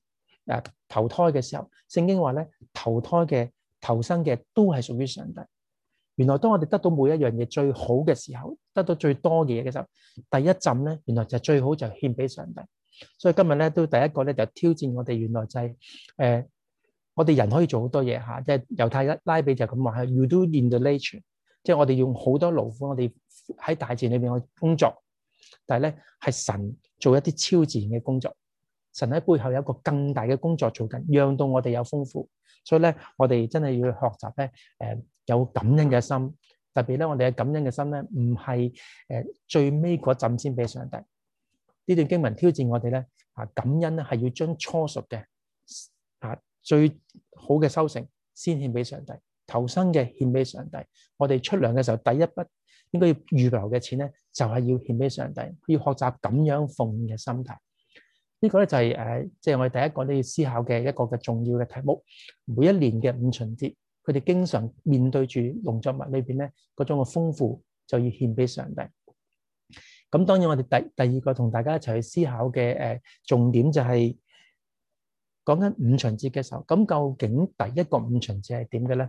誒投胎嘅時候，聖經話咧投胎嘅投生嘅都係屬於上帝。原來當我哋得到每一樣嘢最好嘅時候，得到最多嘅嘢嘅時候，第一浸咧原來就最好就獻俾上帝。所以今日咧都第一個咧就挑戰我哋，原來就係、是、誒、呃、我哋人可以做好多嘢嚇，即係猶太拉比就咁話係 you do in the nature， 即係我哋用好多勞苦，我哋喺大自然裏邊去工作，但係咧係神做一啲超自然嘅工作，神喺背後有一個更大嘅工作做緊，讓到我哋有豐富。所以咧我哋真係要去學習咧誒、呃、有感恩嘅心，特別咧我哋嘅感恩嘅心咧唔係誒最尾嗰陣先俾上帝。呢段經文挑戰我哋咧啊，感恩咧係要將初熟嘅啊最好嘅收成先獻俾上帝，投生嘅獻俾上帝。我哋出糧嘅時候，第一筆應該要預留嘅錢咧，就係要獻俾上帝，要學習咁樣奉獻嘅心態。呢個咧就係誒，即係我哋第一個都要思考嘅一個嘅重要嘅題目。每一年嘅五旬節，佢哋經常面對住農作物裏邊咧嗰種嘅豐富，就要獻俾上帝。咁當然我哋第第二個同大家一齊去思考嘅誒重點就係講緊五旬節嘅時候，咁究竟第一個五旬節係點嘅咧？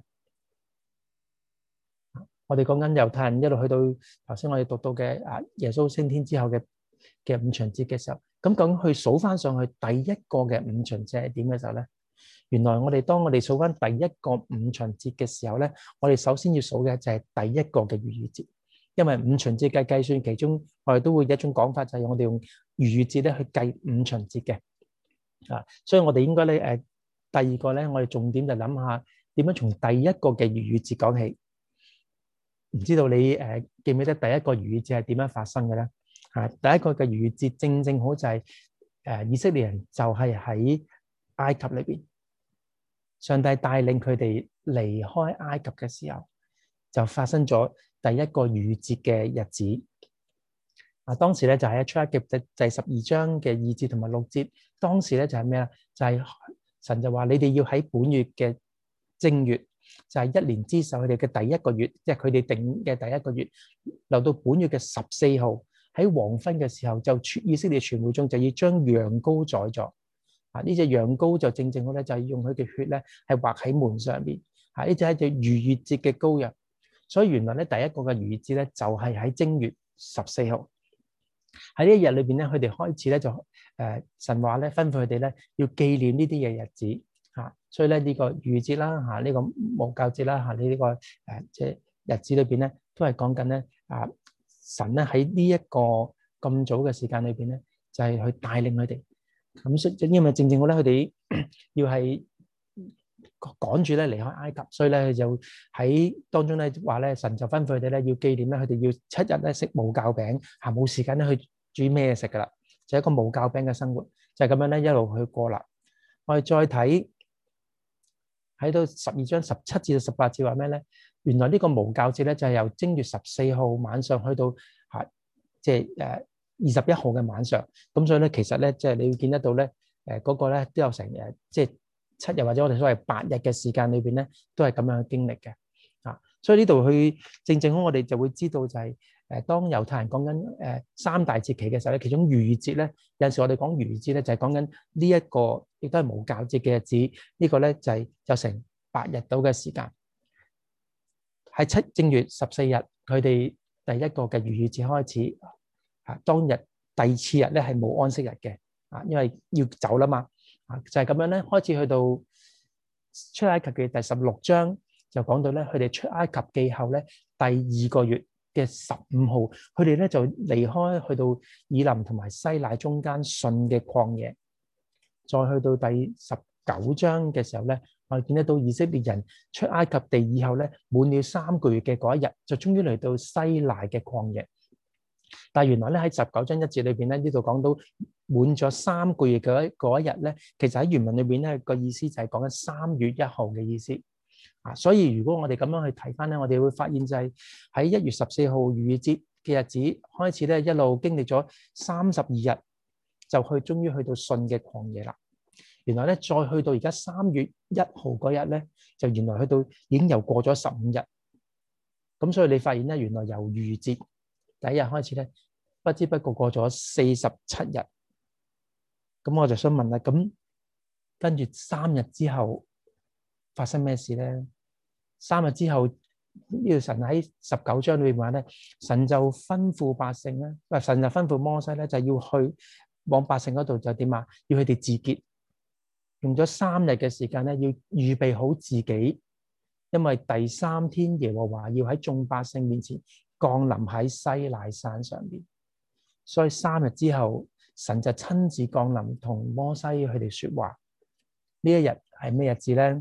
我哋講緊猶太人一路去到頭先我哋讀到嘅啊耶穌升天之後嘅嘅五旬節嘅時候，咁究竟去數翻上去第一個嘅五旬節係點嘅時候咧？原來我哋當我哋數翻第一個五旬節嘅時候咧，我哋首先要數嘅就係第一個嘅逾越節。因為五旬節嘅計算，其中我哋都會有一種講法，就係我哋用逾越節咧去計五旬節嘅啊，所以我哋應該咧誒，第二個咧，我哋重點就諗下點樣從第一個嘅逾越節講起。唔知道你誒記唔記得第一個逾越節係點樣發生嘅咧？啊，第一個嘅逾越節正正好就係誒以色列人就係喺埃及裏邊，上帝帶領佢哋離開埃及嘅時候，就發生咗第一個逾越節嘅日子。啊，當時咧就喺出埃及記第十二章嘅二節同埋六節，當時咧就係咩啊？就係、是、神就話你哋要喺本月嘅正月，就係、是、一年之首佢哋嘅第一個月，即係佢哋定嘅第一個月，留到本月嘅十四號喺黃昏嘅時候，就以色列全會眾就要將羊羔宰咗。啊，呢隻羊羔就正正好咧，就係用佢嘅血咧係畫喺門上面。啊，呢隻係隻逾越節嘅羔羊。所以原來咧第一個嘅逾越節咧就係喺正月十四號，喺呢一日裏邊咧，佢哋開始咧就誒、呃、神話咧吩咐佢哋咧要紀念呢啲嘅日子嚇、啊，所以咧呢、這個逾越節啦嚇，呢、啊這個無酵節啦嚇，呢、啊、呢、這個誒即係日子裏邊咧都係講緊咧啊神咧喺呢一個咁早嘅時間裏邊咧就係、是、去帶領佢哋，咁所以因為正正好咧佢哋要係趕住咧離開埃及，所以咧就喺當中咧話咧神就吩咐佢哋咧要紀念咧，佢哋要七日咧食無酵餅嚇，冇時間咧去煮咩食噶啦，就係一個無酵餅嘅生活，就係咁樣咧一路去過啦。我哋再睇喺到十二章十七至到十八節話咩咧？原來呢個無酵節咧就係由正月十四號晚上去到嚇即係誒二十一號嘅晚上，咁所以咧其實咧即係你會見得到咧誒嗰個咧都有成誒即係。七日或者我哋所謂八日嘅時間裏邊咧，都係咁樣嘅經歷嘅啊。所以呢度去正正好，我哋就會知道就係、是、誒，當猶太人講緊誒三大節期嘅時候咧，其中逾越節咧，有陣時我哋講逾越節咧，就係講緊呢一個亦都係無酵節嘅日子。這個、呢個咧就係、是、就成八日到嘅時間。喺七正月十四日，佢哋第一個嘅逾越節開始啊。當日第二次日咧係冇安息日嘅啊，因為要走啦嘛。就係咁樣咧，開始去到出埃及記第十六章就講到咧，佢哋出埃及記後咧第二個月嘅十五號，佢哋咧就離開去到以琳同埋西乃中間順嘅曠野，再去到第十九章嘅時候咧，我哋見得到以色列人出埃及地以後咧，滿了三個月嘅嗰一日，就終於嚟到西乃嘅曠野。但係原來咧喺十九章一節裏邊咧，呢度講到滿咗三個月嘅嗰一日咧，其實喺原文裏邊咧個意思就係講緊三月一號嘅意思啊。所以如果我哋咁樣去睇翻咧，我哋會發現就係喺一月十四號逾越節嘅日子開始咧，一路經歷咗三十二日，就去終於去到順嘅曠野啦。原來咧再去到而家三月一號嗰日咧，就原來去到已經又過咗十五日。咁所以你發現咧，原來由逾越節第一日開始咧，不知不覺過咗四十七日。咁我就想問啦，咁跟住三日之後發生咩事咧？三日之後呢個神喺十九章裏面話咧，神就吩咐百姓咧，唔係神就吩咐摩西咧，就要去往百姓嗰度就點啊？要佢哋自潔，用咗三日嘅時間咧，要預備好自己，因為第三天耶和華要喺眾百姓面前降臨喺西乃山上邊，所以三日之後，神就親自降臨同摩西佢哋說話。呢一日係咩日子咧？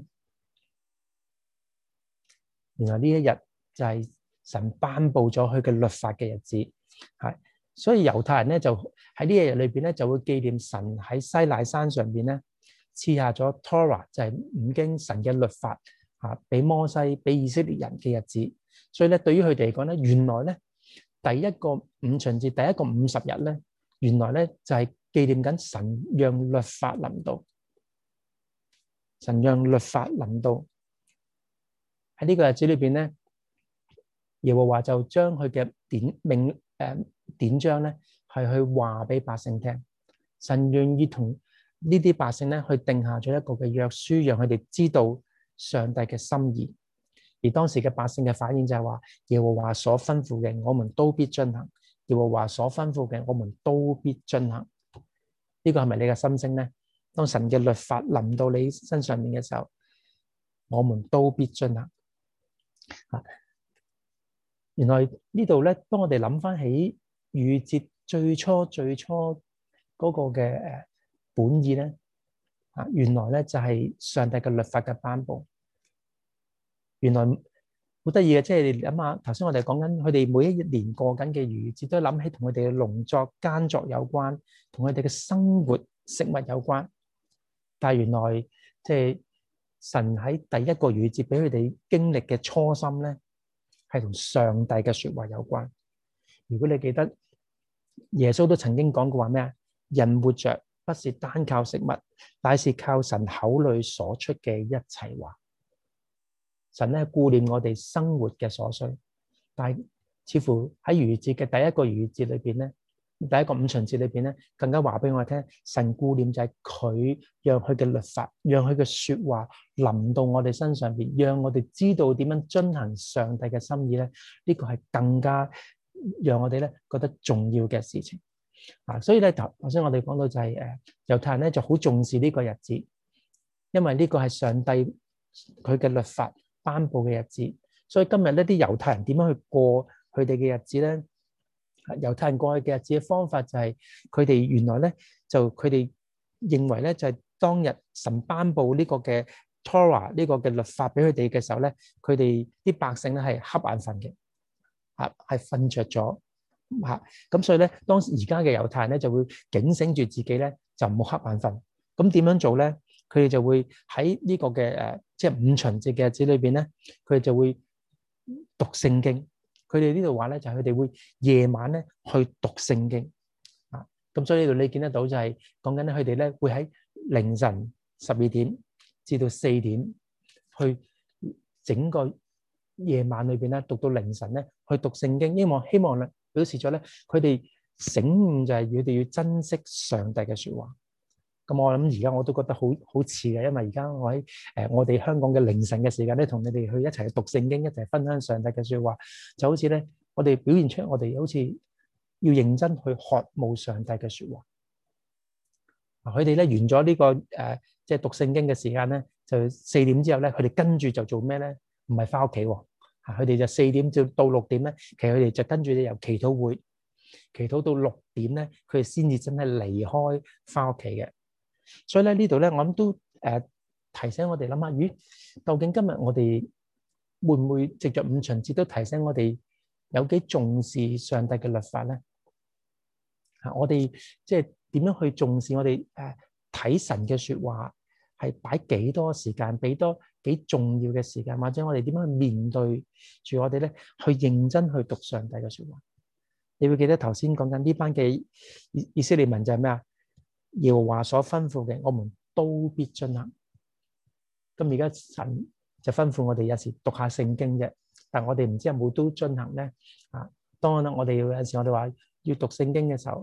原來呢一日就係神頒布咗佢嘅律法嘅日子，係，所以猶太人咧就喺呢一日裏邊咧就會紀念神喺西乃山上邊咧賜下咗 Torah， 就係五經神嘅律法嚇，俾摩西俾以色列人嘅日子。所以咧對於佢哋嚟講咧，原來咧第一個五旬節第一個五十日咧，原來咧就係紀念緊神讓律法臨到，神讓律法臨到。喺呢個日子裏邊咧，耶和華就將佢嘅典命誒典章咧，係去話俾百姓聽。神願意同呢啲百姓咧，去定下咗一個嘅約書，讓佢哋知道上帝嘅心意。而當時嘅百姓嘅反應就係話：耶和華所吩咐嘅，我們都必遵行；耶和華所吩咐嘅，我們都必遵行。呢個係咪你嘅心聲咧？當神嘅律法臨到你身上面嘅時候，我們都必遵行。啊！原來呢度咧，當我哋諗翻起逾越節最初最初嗰個嘅誒本意咧，啊，原來咧就係上帝嘅律法嘅頒布。原來好得意嘅，即係你諗下，頭先我哋講緊佢哋每一年過緊嘅逾越節，都諗起同佢哋嘅農作耕作有關，同佢哋嘅生活食物有關。但係原來即係神喺第一個逾越節俾佢哋經歷嘅初心咧，係同上帝嘅說話有關。如果你記得耶穌都曾經講過話咩啊？人活着不是單靠食物，乃是靠神口裏所出嘅一切話。神咧顧念我哋生活嘅所需，但係似乎喺逾越節嘅第一個逾越節裏邊咧，第一個五旬節裏邊咧，更加話俾我聽，神顧念就係佢讓佢嘅律法，讓佢嘅說話臨到我哋身上邊，讓我哋知道點樣遵行上帝嘅心意咧。呢個係更加讓我哋咧覺得重要嘅事情啊！所以咧頭頭先我哋講到就係誒猶太人咧就好重視呢個日子，因為呢個係上帝佢嘅律法頒布嘅日子。所以今日呢啲猶太人點樣去過佢哋嘅日子咧？猶太人過去嘅日子嘅方法就係佢哋原來咧就佢哋認為咧就係當日神頒布呢個嘅 Torah 呢個嘅律法俾佢哋嘅時候咧，佢哋啲百姓咧係瞌眼瞓嘅，嚇係瞓着咗嚇。咁所以咧，當而家嘅猶太人咧就會警醒住自己咧，就唔好瞌眼瞓。咁點樣做咧？佢哋就會喺呢個嘅誒即係五旬節嘅日子裏邊咧，佢哋就會讀聖經。佢哋呢度話咧，就係佢哋會夜晚咧去讀聖經啊。咁所以呢度你見得到就係講緊咧，佢哋咧會喺凌晨十二點至到四點去整個夜晚裏邊咧讀到凌晨咧去讀聖經，希望希望咧表示咗咧佢哋醒悟就係佢哋要珍惜上帝嘅説話。咁我諗而家我都覺得好好似嘅，因為而家我喺誒我哋香港嘅凌晨嘅時間咧，同你哋去一齊讀聖經，一齊分享上帝嘅説話，就好似咧我哋表現出我哋好似要認真去渴慕上帝嘅説話。佢哋咧完咗呢個誒即係讀聖經嘅時間咧，就四點之後咧，佢哋跟住就做咩咧？唔係返屋企喎，佢哋就四點至到六點咧，其實佢哋就跟住咧由祈禱會祈禱到六點咧，佢哋先至真係離開返屋企嘅。所以咧呢度咧，我諗都誒提醒我哋諗下，咦，究竟今日我哋會唔會藉着五旬節都提醒我哋有幾重視上帝嘅律法咧？啊，我哋即係點樣去重視我哋誒睇神嘅說話，係擺幾多時間，俾多幾重要嘅時間，或者我哋點樣去面對住我哋咧，去認真去讀上帝嘅說話？你會記得頭先講緊呢班嘅以以色列民就係咩啊？耶和華所吩咐嘅，我們都必遵行。咁而家神就吩咐我哋有時讀下聖經啫，但我哋唔知有冇都遵行咧。啊，當然啦，我哋有陣時我哋話要讀聖經嘅時候，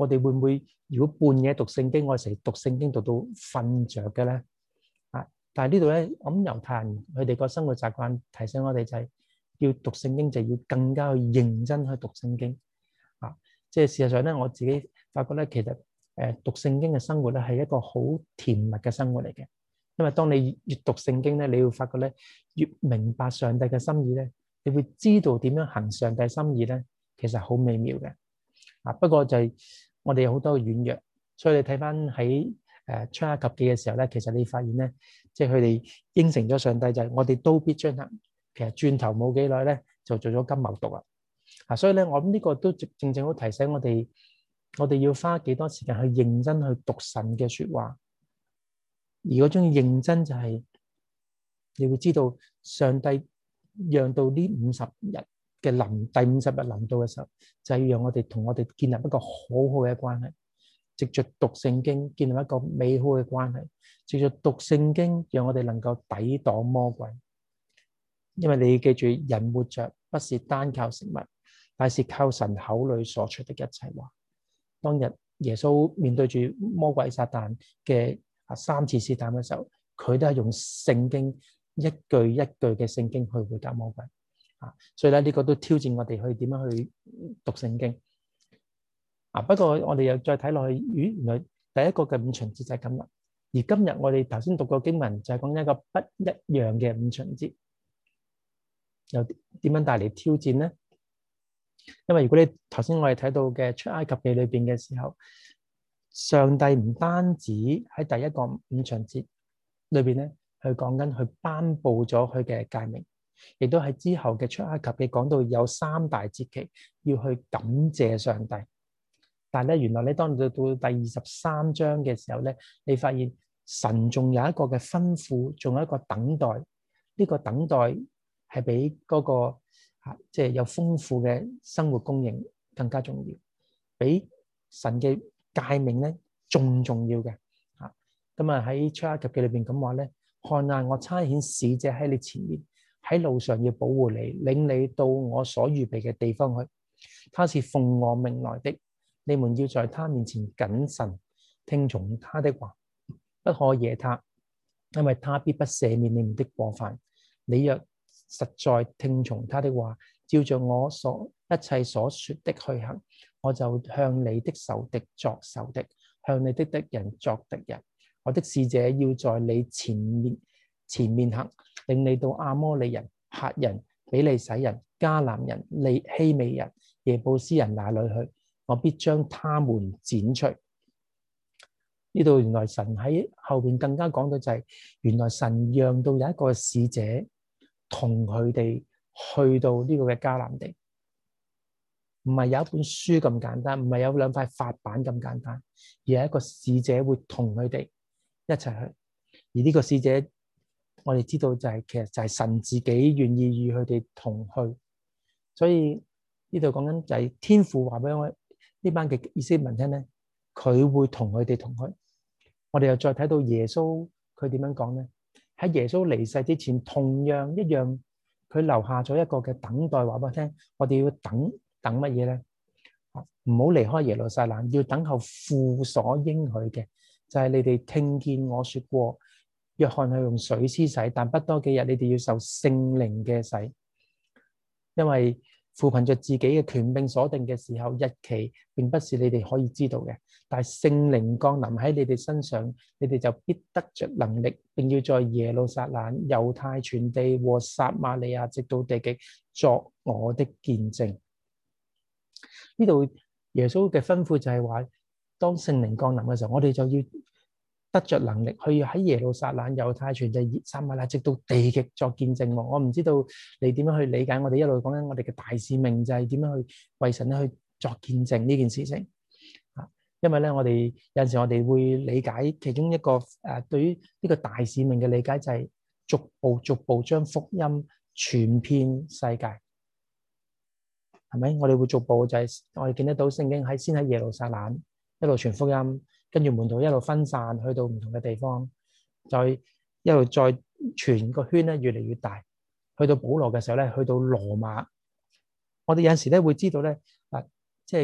我哋會唔會如果半夜讀聖經，我哋成日讀聖經讀到瞓着嘅咧？啊！但係呢度咧，我諗猶太人佢哋個生活習慣提醒我哋就係要讀聖經就要更加去認真去讀聖經啊！即係事實上咧，我自己發覺咧，其實誒讀聖經嘅生活咧係一個好甜蜜嘅生活嚟嘅，因為當你越讀聖經咧，你會發覺咧越明白上帝嘅心意咧，你會知道點樣行上帝心意咧，其實好美妙嘅啊！不過就係我哋有好多嘅軟弱，所以你睇翻喺誒出埃及記嘅時候咧，其實你發現咧，即係佢哋應承咗上帝就係我哋都必遵行，其實轉頭冇幾耐咧就做咗金牛犢啊！啊，所以咧我諗呢個都正正好提醒我哋，我哋要花幾多時間去認真去讀神嘅説話，而嗰種認真就係你會知道上帝讓到呢五十日嘅臨第五十日臨到嘅時候，就係要讓我哋同我哋建立一個好好嘅關係，藉著讀聖經建立一個美好嘅關係，藉著讀聖經讓我哋能夠抵擋魔鬼。因為你記住，人活着不是單靠食物，乃是靠神口裏所出的一切話。當日耶穌面對住魔鬼撒旦嘅三次試探嘅時候，佢都係用聖經一句一句嘅聖經去回答魔鬼啊！所以咧呢個都挑戰我哋去點樣去讀聖經啊！不過我哋又再睇落去，咦，原來第一個嘅五旬節就係今日，而今日我哋頭先讀過經文就係講一個不一樣嘅五旬節，又點樣帶嚟挑戰呢？因為如果你頭先我哋睇到嘅出埃及記裏邊嘅時候，上帝唔單止喺第一個五旬節裏邊咧，去講緊去頒布咗佢嘅誡命，亦都喺之後嘅出埃及記講到有三大節期要去感謝上帝。但係咧，原來你當到到第二十三章嘅時候咧，你發現神仲有一個嘅吩咐，仲有一個等待。呢個等待係比嗰個啊，即係有豐富嘅生活供應更加重要，比神嘅誡命咧仲重要嘅。啊，咁啊喺出埃及記裏邊咁話咧，看啊，我差遣使者喺你前面，喺路上要保護你，領你到我所預備嘅地方去。他是奉我命來的，你們要在他面前謹慎聽從他的話，不可惹他，因為他必不赦免你們的過犯。你若實在聽從他的話，照着我所一切所說的去行，我就向你的仇敵作仇敵，向你的敵人作敵人。我的使者要在你前面前面行，領你到亞摩利人、赫人、比利洗人、迦南人、利希未人、耶布斯人那裏去，我必將他們剪除。呢度原來神喺後邊更加講到就係，原來神讓到有一個使者同佢哋去到呢個嘅迦南地，唔係有一本書咁簡單，唔係有兩塊法板咁簡單，而係一個使者會同佢哋一齊去。而呢個使者，我哋知道就係其實就係神自己願意與佢哋同去。所以呢度講緊就係天父話俾我呢班嘅以色列民聽咧，佢會同佢哋同去。我哋又再睇到耶穌佢點樣講咧？喺耶穌離世之前，同樣一樣，佢留下咗一個嘅等待，話俾我聽，我哋要等等乜嘢咧？唔好離開耶路撒冷，要等候父所應許嘅，就係、是、你哋聽見我說過，約翰係用水施洗，但不多幾日，你哋要受聖靈嘅洗，因為父憑着自己嘅權柄所定嘅時候，日期並不是你哋可以知道嘅。但係聖靈降臨喺你哋身上，你哋就必得着能力，並要在耶路撒冷、猶太全地和撒瑪利亞直到地極作我的見證。呢度耶穌嘅吩咐就係話，當聖靈降臨嘅時候，我哋就要得着能力去喺耶路撒冷、猶太全地、撒瑪利亞直到地極作見證。我唔知道你點樣去理解我哋一路講緊我哋嘅大使命，就係點樣去為神去作見證呢件事情。因為咧，我哋有陣時我哋會理解其中一個誒、呃，對於呢個大使命嘅理解就係逐步逐步將福音傳遍世界，係咪？我哋會逐步就係、是、我哋見得到聖經喺先喺耶路撒冷一路傳福音，跟住門徒一路分散去到唔同嘅地方，再一路再傳個圈咧越嚟越大，去到保羅嘅時候咧，去到羅馬。我哋有陣時咧會知道咧，嗱、呃，即係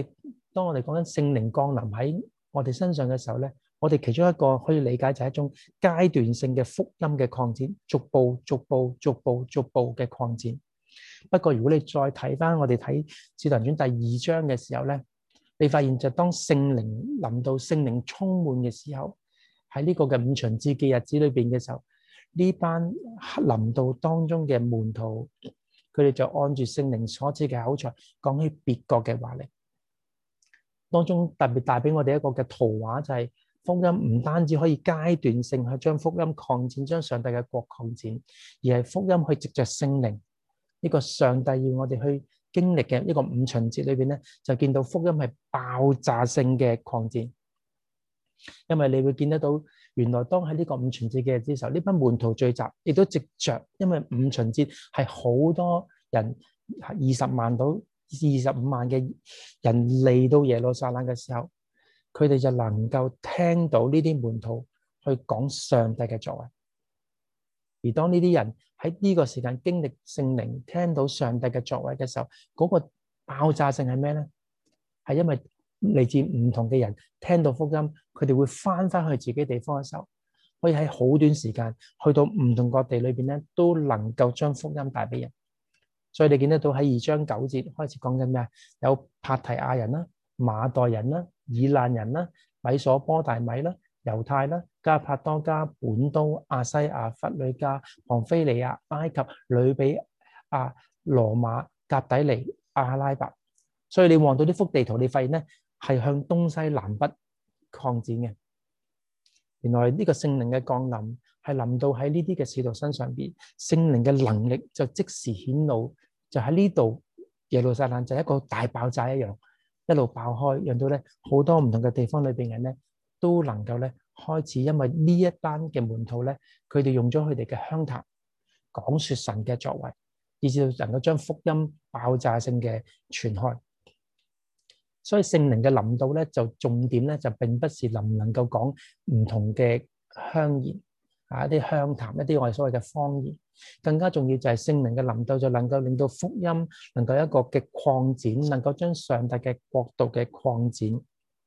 當我哋講緊聖靈降臨喺我哋身上嘅時候咧，我哋其中一個可以理解就係一種階段性嘅福音嘅擴展，逐步、逐步、逐步、逐步嘅擴展。不過如果你再睇翻我哋睇《使徒行傳》第二章嘅時候咧，你發現就當聖靈臨到、聖靈充滿嘅時候，喺呢個嘅五旬節嘅日子裏邊嘅時候，呢班臨到當中嘅門徒，佢哋就按住聖靈所賜嘅口才講起別國嘅話嚟。當中特別帶俾我哋一個嘅圖畫，就係福音唔單止可以階段性去將福音擴展，將上帝嘅國擴展，而係福音去藉着聖靈呢個上帝要我哋去經歷嘅呢個五旬節裏邊咧，就見到福音係爆炸性嘅擴展。因為你會見得到，原來當喺呢個五旬節嘅日子時候，呢班門徒聚集，亦都藉着，因為五旬節係好多人，二十萬到二十五萬嘅人嚟到耶路撒冷嘅時候，佢哋就能夠聽到呢啲門徒去講上帝嘅作為。而當呢啲人喺呢個時間經歷聖靈，聽到上帝嘅作為嘅時候，嗰個爆炸性係咩咧？係因為嚟自唔同嘅人聽到福音，佢哋會翻翻去自己地方嘅時候，可以喺好短時間去到唔同各地裏邊咧，都能夠將福音帶俾人。所以你見得到喺二章九節開始講緊咩啊？有帕提亞人啦、馬代人啦、以蘭人啦、米索波大米啦、猶太啦、加帕多家、本都、亞西亞、弗呂家、龐菲利亞、埃及、呂比亞、羅馬、甲底尼、阿拉伯。所以你望到呢幅地圖，你發現咧係向東西南北擴展嘅。原來呢個聖靈嘅降臨係臨到喺呢啲嘅使徒身上邊，聖靈嘅能力就即時顯露，就喺呢度耶路撒冷就一個大爆炸一樣，一路爆開，讓到咧好多唔同嘅地方裏邊人咧都能夠咧開始，因為呢一班嘅門徒咧，佢哋用咗佢哋嘅鄉談講說神嘅作為，以至到能夠將福音爆炸性嘅傳開。所以聖靈嘅臨到咧，就重點咧就並不是能唔能夠講唔同嘅鄉言啊，一啲鄉談，一啲我哋所謂嘅方言，更加重要就係聖靈嘅臨到就能夠令到福音能夠一個嘅擴展，能夠將上帝嘅國度嘅擴展。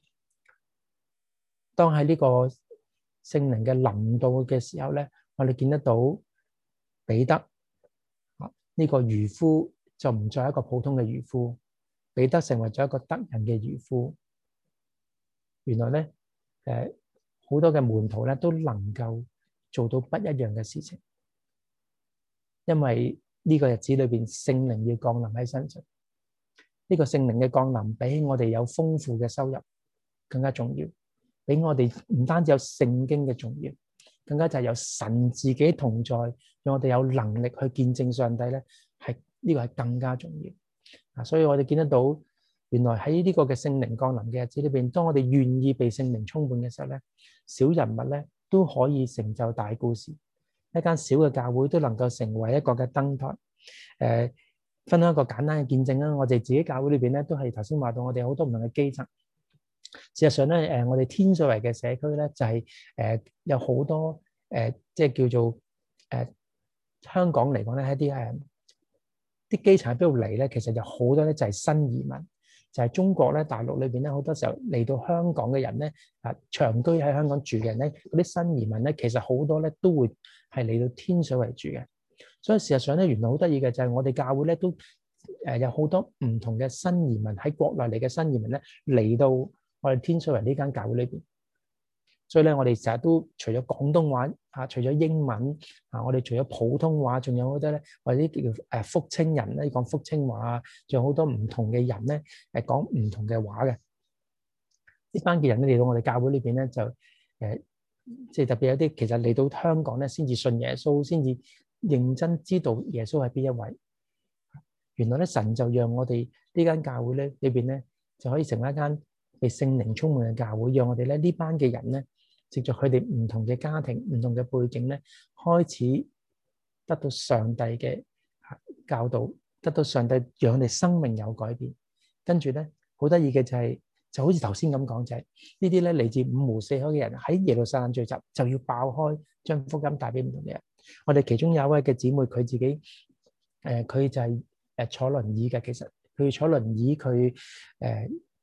當喺呢個聖靈嘅臨到嘅時候咧，我哋見得到彼得啊呢個漁夫就唔再係一個普通嘅漁夫。彼得成為咗一個得人嘅漁夫。原來咧，誒好多嘅門徒咧都能夠做到不一樣嘅事情，因為呢個日子裏邊聖靈要降臨喺身上。呢個聖靈嘅降臨比起我哋有豐富嘅收入更加重要，比我哋唔單止有聖經嘅重要，更加就係有神自己同在，讓我哋有能力去見證上帝咧，係呢個係更加重要。啊，所以我哋見得到，原來喺呢個嘅聖靈降臨嘅日子裏邊，當我哋願意被聖靈充滿嘅時候咧，小人物咧都可以成就大故事。一間小嘅教會都能夠成為一個嘅燈台。誒、呃，分享一個簡單嘅見證啦。我哋自己教會裏邊咧，都係頭先話到我哋好多唔同嘅基層。事實上咧，誒、呃，我哋天水圍嘅社區咧，就係、是、誒、呃、有好多誒、呃，即係叫做誒、呃、香港嚟講咧，係一啲誒。啲基層喺邊度嚟咧？其實有好多咧，就係新移民，就係中國咧、大陸裏邊咧，好多時候嚟到香港嘅人咧，啊長居喺香港住嘅人咧，嗰啲新移民咧，其實好多咧都會係嚟到天水圍住嘅。所以事實上咧，原來好得意嘅就係我哋教會咧都誒有好多唔同嘅新移民喺國內嚟嘅新移民咧嚟到我哋天水圍呢間教會裏邊。所以咧，我哋成日都除咗廣東話啊，除咗英文啊，我哋除咗普通話，仲有好多咧，或者叫誒福清人咧講福清話啊，仲有好多唔同嘅人咧誒講唔同嘅話嘅。呢班嘅人咧嚟到我哋教會裏邊咧，就誒即係特別有啲其實嚟到香港咧，先至信耶穌，先至認真知道耶穌係邊一位。原來咧，神就讓我哋呢間教會咧裏邊咧，就可以成為一間被聖靈充滿嘅教會，讓我哋咧呢班嘅人咧，藉著佢哋唔同嘅家庭、唔同嘅背景咧，開始得到上帝嘅教導，得到上帝讓佢哋生命有改變。跟住咧，好得意嘅就係，就好似頭先咁講，就係呢啲咧嚟自五湖四海嘅人喺耶路撒冷聚集，就要爆開，將福音帶俾唔同嘅人。我哋其中有一位嘅姊妹，佢自己誒佢就係誒坐輪椅嘅，其實佢坐輪椅，佢誒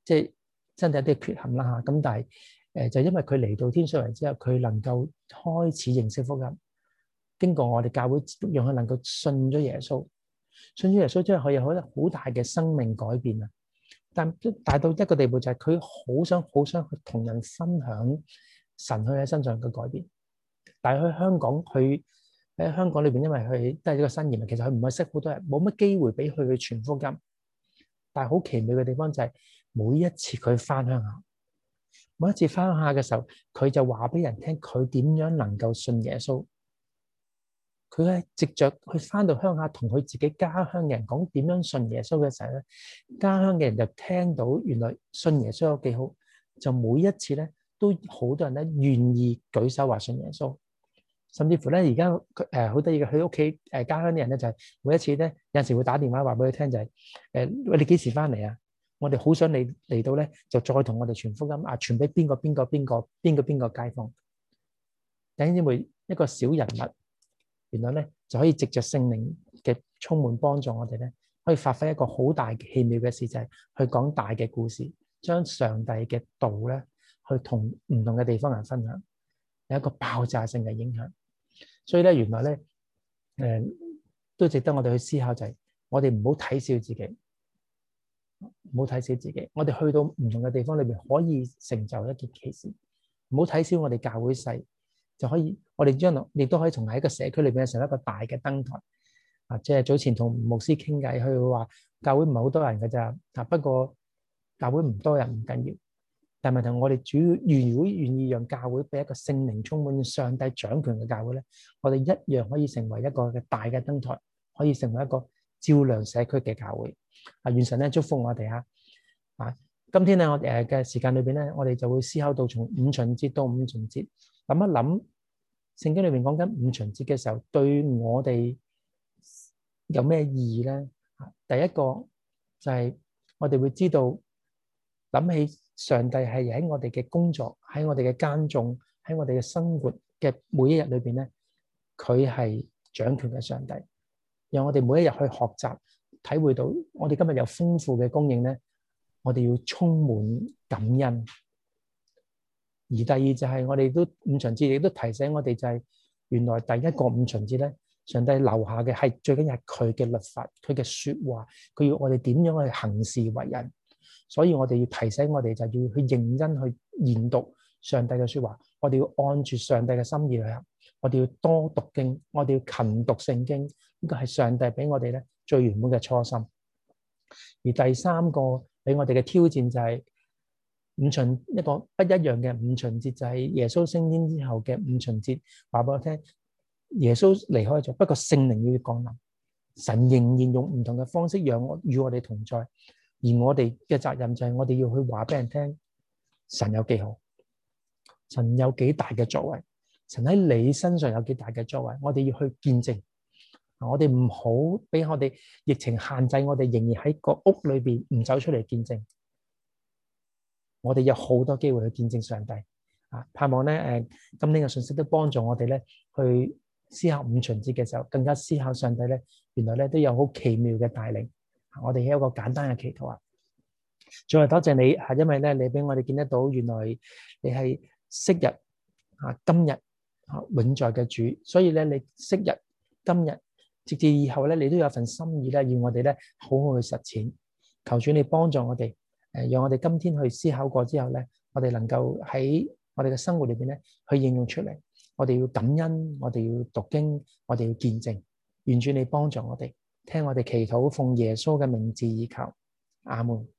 即係身體有啲缺陷啦嚇。咁但係誒就因為佢嚟到天水圍之後，佢能夠開始認識福音，經過我哋教會讓佢能夠信咗耶穌，信咗耶穌之後，佢有好好大嘅生命改變啊！但大到一個地步就係佢好想好想去同人分享神佢喺身上嘅改變。但係喺香港，佢喺香港裏邊，因為佢都係一個新移民，其實佢唔係識好多人，冇乜機會俾佢去傳福音。但係好奇妙嘅地方就係每一次佢翻鄉下，每一次翻鄉下嘅時候，佢就話俾人聽佢點樣能夠信耶穌。佢係藉着去翻到鄉下，同佢自己家鄉嘅人講點樣信耶穌嘅時候咧，家鄉嘅人就聽到原來信耶穌有幾好，就每一次咧都好多人咧願意舉手話信耶穌，甚至乎咧而家誒好得意嘅，佢屋企誒家鄉啲人咧就係每一次咧有陣時會打電話話俾佢聽就係誒喂，你幾時翻嚟啊？我哋好想你嚟到咧就再同我哋傳福音啊，傳俾邊個邊個邊個邊個邊個街坊。弟兄姊妹，一個小人物。原來咧就可以藉着聖靈嘅充滿幫助我哋咧，可以發揮一個好大奇妙嘅事，就係去講大嘅故事，將上帝嘅道咧去同唔同嘅地方人分享，有一個爆炸性嘅影響。所以咧，原來咧誒、呃、都值得我哋去思考，就係我哋唔好睇小自己，唔好睇小自己。我哋去到唔同嘅地方裏邊，可以成就一件奇事。唔好睇小我哋教會細。就可以，我哋將來亦都可以從喺一個社區裏邊成為一個大嘅燈台啊！即係早前同牧師傾偈，佢話教會唔係好多人㗎咋啊，不過教會唔多人唔緊要，但係問題我哋主要如果願意讓教會俾一個聖靈充滿、上帝掌權嘅教會咧，我哋一樣可以成為一個嘅大嘅燈台，可以成為一個照亮社區嘅教會啊！願神咧祝福我哋啊！啊，今天咧我誒嘅時間裏邊咧，我哋就會思考到從五旬節到五旬節。諗一諗，聖經裏面講緊五旬節嘅時候，對我哋有咩意義咧？第一個就係我哋會知道，諗起上帝係喺我哋嘅工作，喺我哋嘅耕種，喺我哋嘅生活嘅每一日裏邊咧，佢係掌權嘅上帝，讓我哋每一日去學習，體會到我哋今日有豐富嘅供應咧，我哋要充滿感恩。而第二就係我哋都五旬節亦都提醒我哋，就係原來第一個五旬節咧，上帝留下嘅係最緊要係佢嘅律法，佢嘅說話，佢要我哋點樣去行事為人。所以我哋要提醒我哋就要去認真去研讀上帝嘅說話，我哋要按住上帝嘅心意去行，我哋要多讀經，我哋要勤讀聖經，呢個係上帝俾我哋咧最原本嘅初心。而第三個俾我哋嘅挑戰就係五旬一個不一樣嘅五旬節，就係耶穌升天之後嘅五旬節。話俾我聽，耶穌離開咗，不過聖靈要降臨，神仍然用唔同嘅方式讓我與我哋同在。而我哋嘅責任就係我哋要去話俾人聽，神有幾好，神有幾大嘅作為，神喺你身上有幾大嘅作為，我哋要去見證。我哋唔好俾我哋疫情限制，我哋仍然喺個屋裏邊唔走出嚟見證。我哋有好多機會去見證上帝啊！盼望咧，誒，今天嘅信息都幫助我哋咧，去思考五旬節嘅時候，更加思考上帝咧，原來咧都有好奇妙嘅帶領。我哋有一個簡單嘅祈禱啊！再嚟多謝你，係因為咧，你俾我哋見得到，原來你係昔日啊、今日啊永在嘅主，所以咧，你昔日、今日，直至以後咧，你都有份心意咧，要我哋咧好好去實踐。求主你幫助我哋。誒，讓我哋今天去思考過之後咧，我哋能夠喺我哋嘅生活裏邊咧，去應用出嚟。我哋要感恩，我哋要讀經，我哋要見證。願主你幫助我哋，聽我哋祈禱，奉耶穌嘅名字而求，阿門。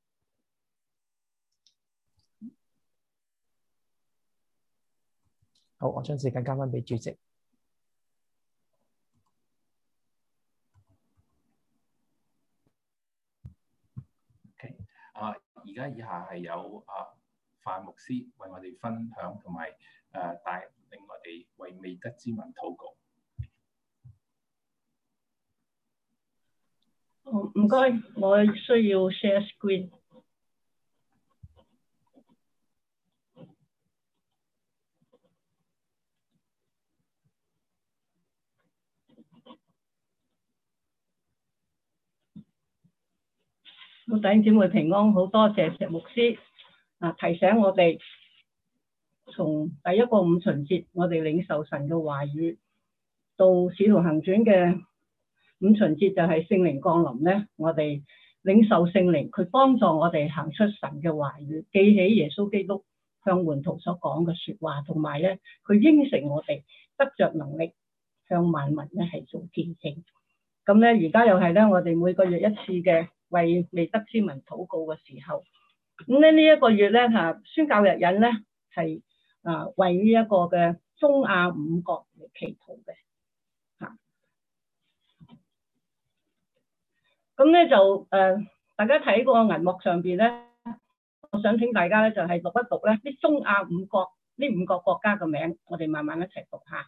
好，我將時間交翻俾主席。 OK，啊。而家以下係有啊范牧師為我哋分享，同埋誒帶領我哋為未得之民禱告。 哦，唔該，我需要 share screen。 弟兄姊妹平安，好多謝石牧師啊提醒我哋，從第一個五旬節我哋領受神嘅話語，到使徒行傳嘅五旬節就係聖靈降臨咧，我哋領受聖靈，佢幫助我哋行出神嘅話語，記起耶穌基督向門徒所講嘅說話，同埋咧佢應承我哋得着能力向萬民咧係做見證。咁咧而家又係咧我哋每個月一次嘅為未得之民禱告嘅時候，咁咧呢一個月咧吓宣教日引咧係啊為呢一個嘅中亞五國嚟祈禱嘅吓。咁咧就誒、呃、大家睇個銀幕上邊咧，我想請大家咧就係、是、讀一讀咧啲中亞五國呢五個國家嘅名，我哋慢慢一齊讀下。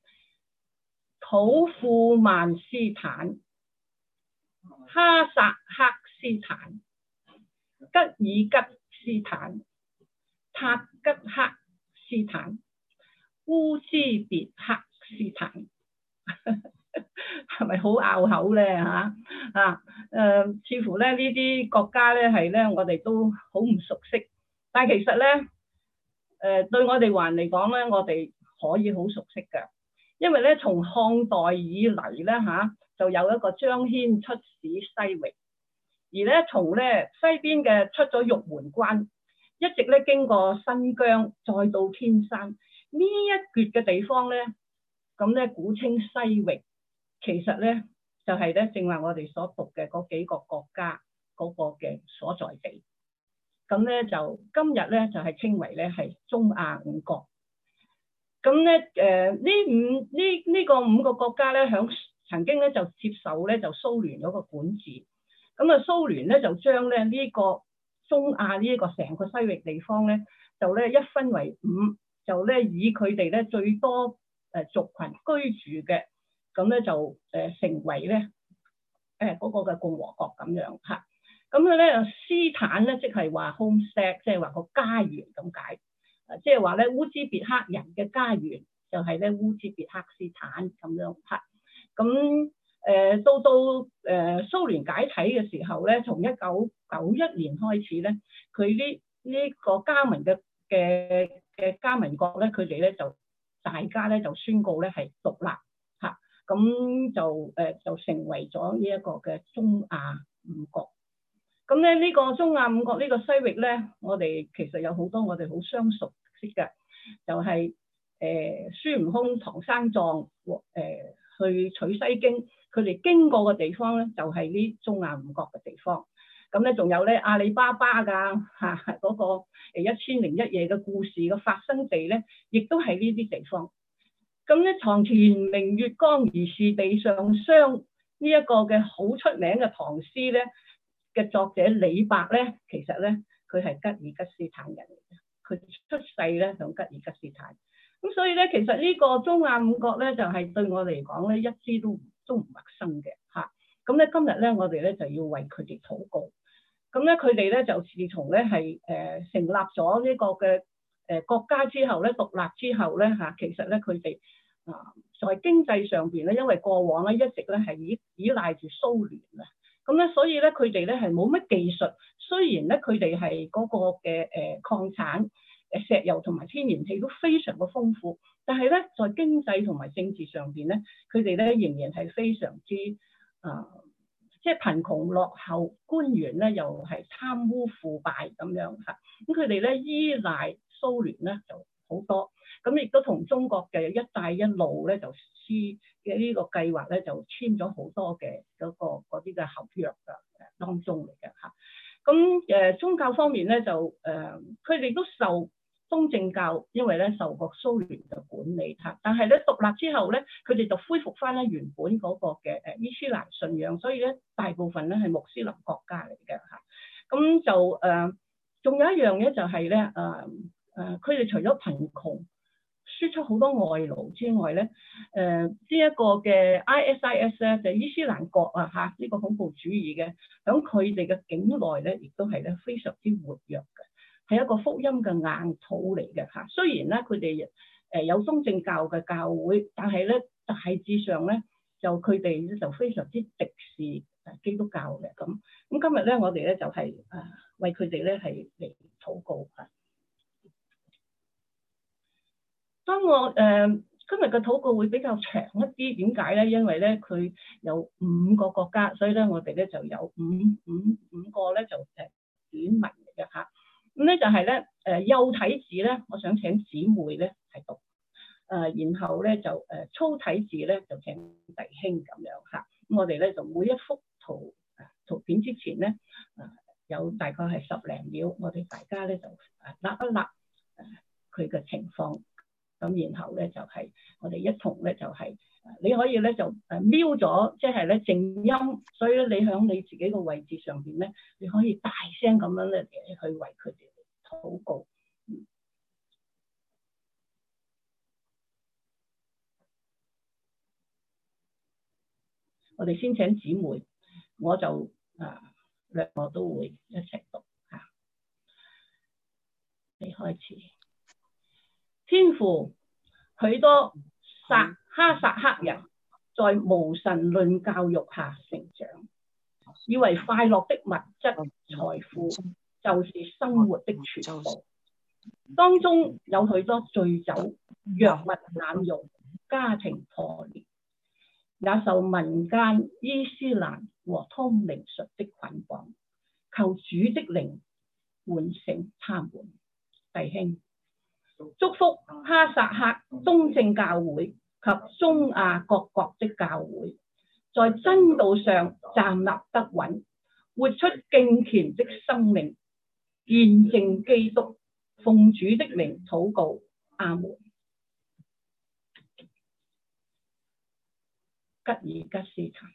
土庫曼斯坦、哈薩克斯坦、吉爾吉斯坦、塔吉克斯坦、烏茲別克斯坦，係咪好拗口咧嚇？啊誒、呃，似乎咧呢啲國家咧係咧我哋都好唔熟悉，但係其實咧誒、呃、對我哋華人嚟講咧，我哋可以好熟悉嘅。因為咧，從漢代以嚟咧嚇，就有一個張騫出使西域，而咧從咧西邊嘅出咗玉門關，一直咧經過新疆，再到天山呢一橛嘅地方咧，咁咧古稱西域，其實咧就係咧正話我哋所讀嘅嗰幾個國家嗰個嘅所在地，咁咧就今日咧就係稱為咧係中亞五國。咁咧，誒呢五呢呢個五個國家咧，響曾經咧就接受咧就蘇聯嗰個管治。咁啊，蘇聯咧就將咧呢個中亞呢一個成個西域地方咧，就咧一分為五，就咧以佢哋咧最多誒族群居住嘅，咁咧就誒成為咧誒嗰個嘅共和國咁樣嚇。咁佢咧斯坦咧即係話 homestead， 即係話個家園咁解。即係話咧，烏茲別克人嘅家園就係咧烏茲別克斯坦咁樣嚇。咁誒到到誒蘇聯解體嘅時候咧，從一九九一年開始咧，佢呢呢個加盟嘅嘅嘅加盟國咧，佢哋咧就大家咧就宣告咧係獨立嚇。咁就誒就成為咗呢一個嘅中亞五國。咁咧呢個中亞五國呢個西域咧，我哋其實有好多我哋好相熟悉嘅，就係、是、誒、呃、孫悟空、唐三藏誒、呃、去取西經，佢哋經過嘅地方咧，就係、是、呢中亞五國嘅地方。咁咧仲有咧阿里巴巴㗎嚇嗰個誒一千零一夜嘅故事嘅發生地咧，亦都係呢啲地方。咁咧床前明月光，疑是地上霜呢一個嘅好出名嘅唐詩咧嘅作者李白咧，其實咧佢係吉爾吉斯坦人嚟嘅，佢出世咧響吉爾吉斯坦。咁所以咧，其實呢個中亞五國咧，就係、是、對我嚟講咧，一啲都都唔陌生嘅嚇。咁咧今日咧，我哋咧就要為佢哋禱告。咁咧佢哋咧就自從咧係誒成立咗呢個嘅誒國家之後咧，獨立之後咧嚇，其實咧佢哋啊在經濟上邊咧，因為過往咧一直咧係依依賴住蘇聯啊。咁咧，所以咧，佢哋咧係冇乜技術。雖然咧，佢哋係嗰個嘅誒礦產、誒石油同埋天然氣都非常嘅豐富，但係咧，在經濟同埋政治上邊咧，佢哋咧仍然係非常之啊，即係貧窮落後，官員咧又係貪污腐敗咁樣嚇。咁佢哋咧依賴蘇聯咧就好多，咁亦都同中國嘅一帶一路咧就簽嘅呢個計劃咧就簽咗好多嘅嗰個嗰啲嘅合約㗎當中嚟嘅嚇。咁誒宗教方面咧就誒，佢哋都受東正教，因為咧受過蘇聯嘅管理嚇。但係咧獨立之後咧，佢哋就恢復翻咧原本嗰個嘅誒伊斯蘭信仰，所以咧大部分咧係穆斯林國家嚟嘅嚇。咁就誒，仲有一樣嘢就係咧誒誒，佢哋除咗貧窮，輸出好多外勞之外咧，誒呢一個嘅 I S I S 咧就係伊斯蘭國啊嚇，呢個恐怖主義嘅，響佢哋嘅境內咧，亦都係咧非常之活躍嘅，係一個福音嘅硬土嚟嘅嚇。雖然咧佢哋誒有東正教嘅教會，但係咧大致上咧就佢哋咧就非常之敵視誒基督教嘅咁。咁今日咧，我哋咧就係、是、誒、呃、為佢哋咧係嚟禱告啊。當我誒、呃、今日嘅禱告會比較長一啲，點解咧？因為咧佢有五個國家，所以咧我哋咧就有五五五個咧就誒短文嚟嘅嚇。咁咧就係咧誒幼體字咧，我想請姊妹咧係讀。誒、呃，然後咧就誒、呃、粗體字咧就請弟兄咁樣嚇。咁我哋咧就每一幅圖圖片之前咧，誒、呃、有大概係十零秒，我哋大家咧就誒揦一揦誒佢嘅情況。咁然後咧就係、是、我哋一同咧就係、是、你可以咧就誒瞄咗，即係咧靜音，所以咧你喺你自己個位置上邊咧，你可以大聲咁樣咧去為佢哋禱告。我哋先請姊妹，我就啊兩個都會一齊讀嚇。你開始，天父，許多撒哈薩克人在無神論教育下成長，以為快樂的物質財富就是生活的全部，當中有許多醉酒、藥物濫用、家庭破裂。也受民間伊斯蘭和通靈術的捆綁，求主的靈喚醒他們。弟兄，祝福哈薩克東正教會及中亞各國的教會，在真道上站立得穩，活出敬虔的生命，見證基督。奉主的名禱告，阿門。吉爾吉斯坦，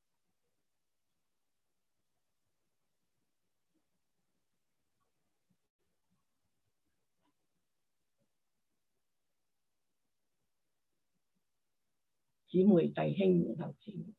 姊妹弟兄然後姊妹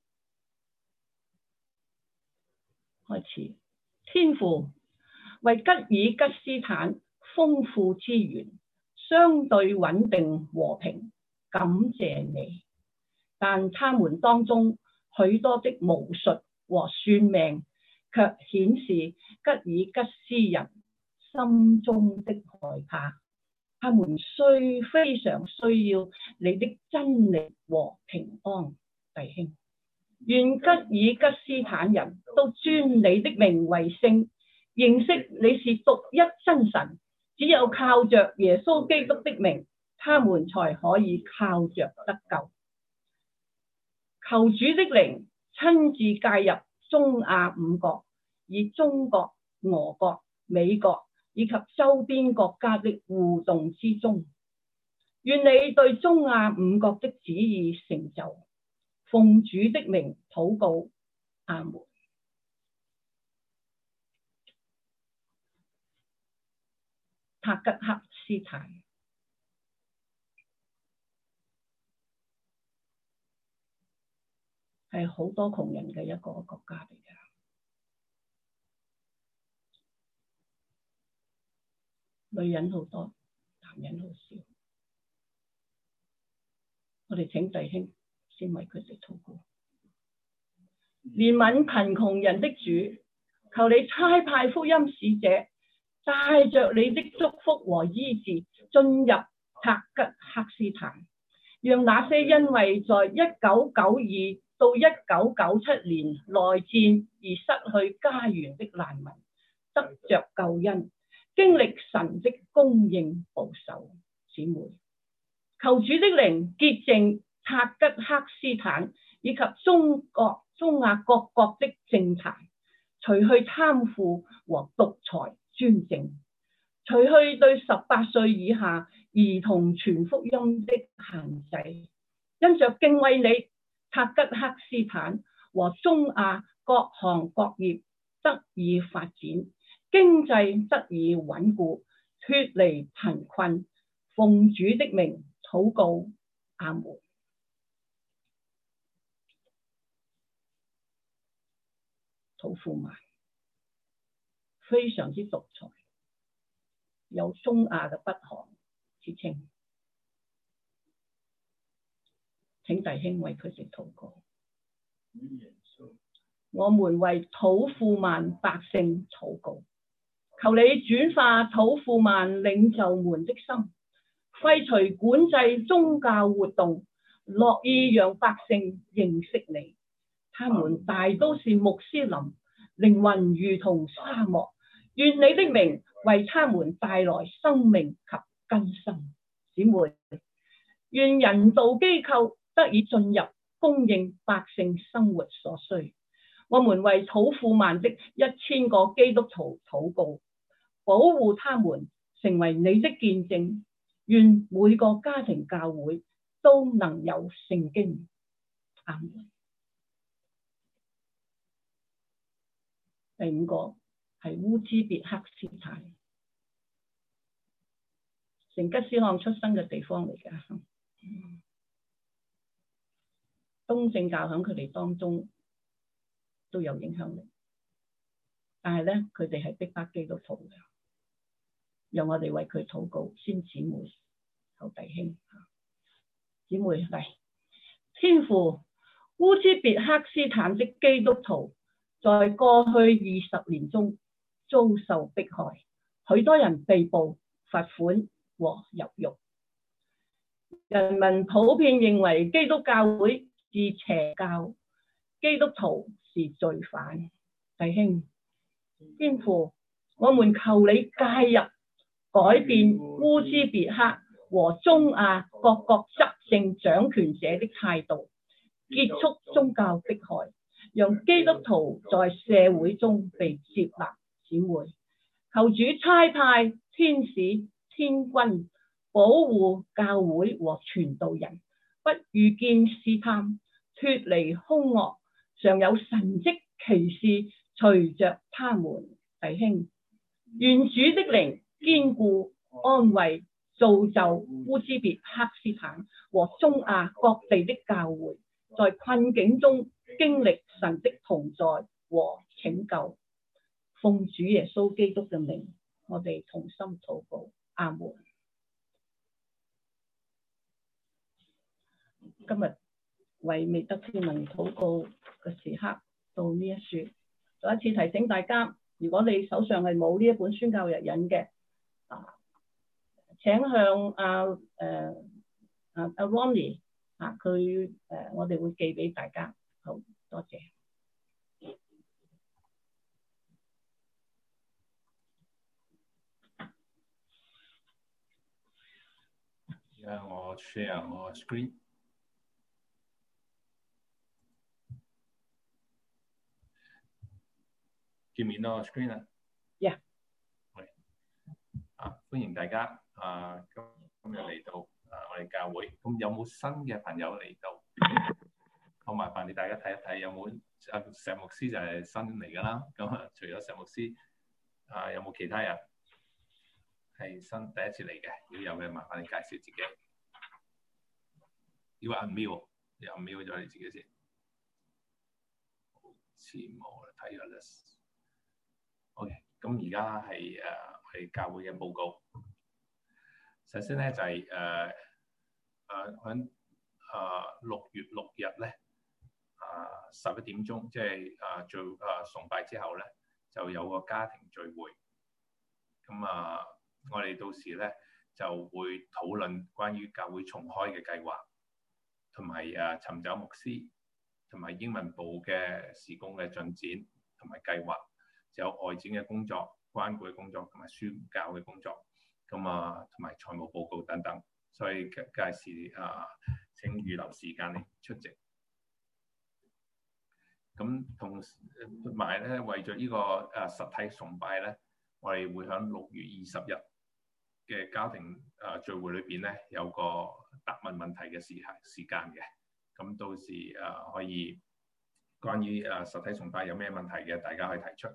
開始。天父，為吉爾吉斯坦豐富資源、相對穩定和平，感謝你。但他們當中許多的巫術和算命，卻顯示吉爾吉斯人心中的害怕。他們需非常需要你的真理和平安。弟兄，願吉爾吉斯坦人都尊你的名為聖，認識你是獨一真神，只有靠着耶穌基督的名，他們才可以靠着得救。求主的靈親自介入中亞五國，以中國、俄國、美國以及周邊國家的互動之中，願你對中亞五國的旨意成就。奉主的名禱告，阿門。塔吉克斯坦係好多窮人嘅一個國家嚟嘅，女人好多，男人好少。我哋請弟兄先為佢哋禱告。憐憫貧窮人的主，求你差派福音使者，帶着你的祝福和醫治進入塔吉克斯坦，讓那些因為在一九九二到一九九七年內戰而失去家園的難民得着救恩，經歷神的供應保守。姊妹，求主的靈潔淨塔吉克斯坦以及中國、中亞各國的政壇，除去貪腐和獨裁專政，除去對十八歲以下兒童傳福音的限制，因着敬畏你，塔吉克斯坦和中亞各行各業得以發展，經濟得以穩固，脫離貧困。奉主的名禱告，阿門。土庫曼非常之獨裁，有中亞嘅北韓之稱。請弟兄為佢哋禱告。 我們為土庫曼百姓禱告，求你轉化土庫曼領袖們的心，廢除管制宗教活動，樂意讓百姓認識你。他們大都是穆斯林，靈魂如同沙漠，願你的名為他們帶來生命及更新。姊妹，願人道機構得以進入，供應百姓生活所需。我們為土庫曼的一千個基督徒禱告，保護他們成為你的見證。願每個家庭教會都能有聖經。阿門。第五個係烏茲別克斯坦，成吉思汗出生嘅地方嚟㗎。東正教喺佢哋當中都有影響力，但係咧佢哋係逼迫基督徒嘅。讓我哋為佢禱告，先姊妹後弟兄。姊妹嚟，天父，烏茲別克斯坦的基督徒在過去二十年中遭受迫害，許多人被捕、罰款和入獄。人民普遍認為基督教會是邪教，基督徒是罪犯。弟兄，天父，我們求你介入，改變烏茲別克和中亞各國執政掌權者的態度，結束宗教迫害，讓基督徒在社會中被接納。姊妹，求主差派天使天軍保護教會和傳道人，不遇見試探，脫離兇惡，常有神蹟奇事隨着他們。弟兄，願主的靈堅固安慰造就烏茲別克斯坦和中亞各地的教會，在困境中經歷神的同在和拯救。奉主耶穌基督嘅名，我哋同心禱告。阿門。今日為未得天文禱告嘅時刻到呢一處，再一次提醒大家，如果你手上係冇呢一本宣教日引嘅，啊，請向阿誒阿阿 Ronnie 啊，佢誒、呃、我哋會寄俾大家。好多謝。 而家我 share 我 screen。見面咯 screen 啊 ，yeah， 啊歡迎大家啊今今日嚟到啊我哋教會，咁有冇新嘅朋友嚟到？好麻煩你大家睇一睇有冇啊石牧師就係新嚟㗎啦，咁啊除咗石牧師啊有冇其他人係新第一次嚟嘅？如果有嘅麻煩你介紹自己。要 unmute， 你 unmute 咗你自己先。好似冇啦，睇下 list。OK， 咁而家係誒係教會嘅報告。首先咧就係誒誒響誒六月六日咧，啊十一點鐘，即係誒做誒崇拜之後咧，就有個家庭聚會。咁啊，我哋到時咧就會討論關於教會重開嘅計劃，同埋誒尋找牧師，同埋英文部嘅事工嘅進展同埋計劃。有外展嘅工作、關顧嘅工作同埋宣教嘅工作，咁啊同埋財務報告等等，所以屆時啊請預留時間嚟出席。咁同埋咧，為咗呢個誒實體崇拜咧，我哋會喺六月二十日嘅家庭誒聚會裏邊咧，有個答問問題嘅時間時間嘅。咁到時誒可以關於誒實體崇拜有咩問題嘅，大家可以提出。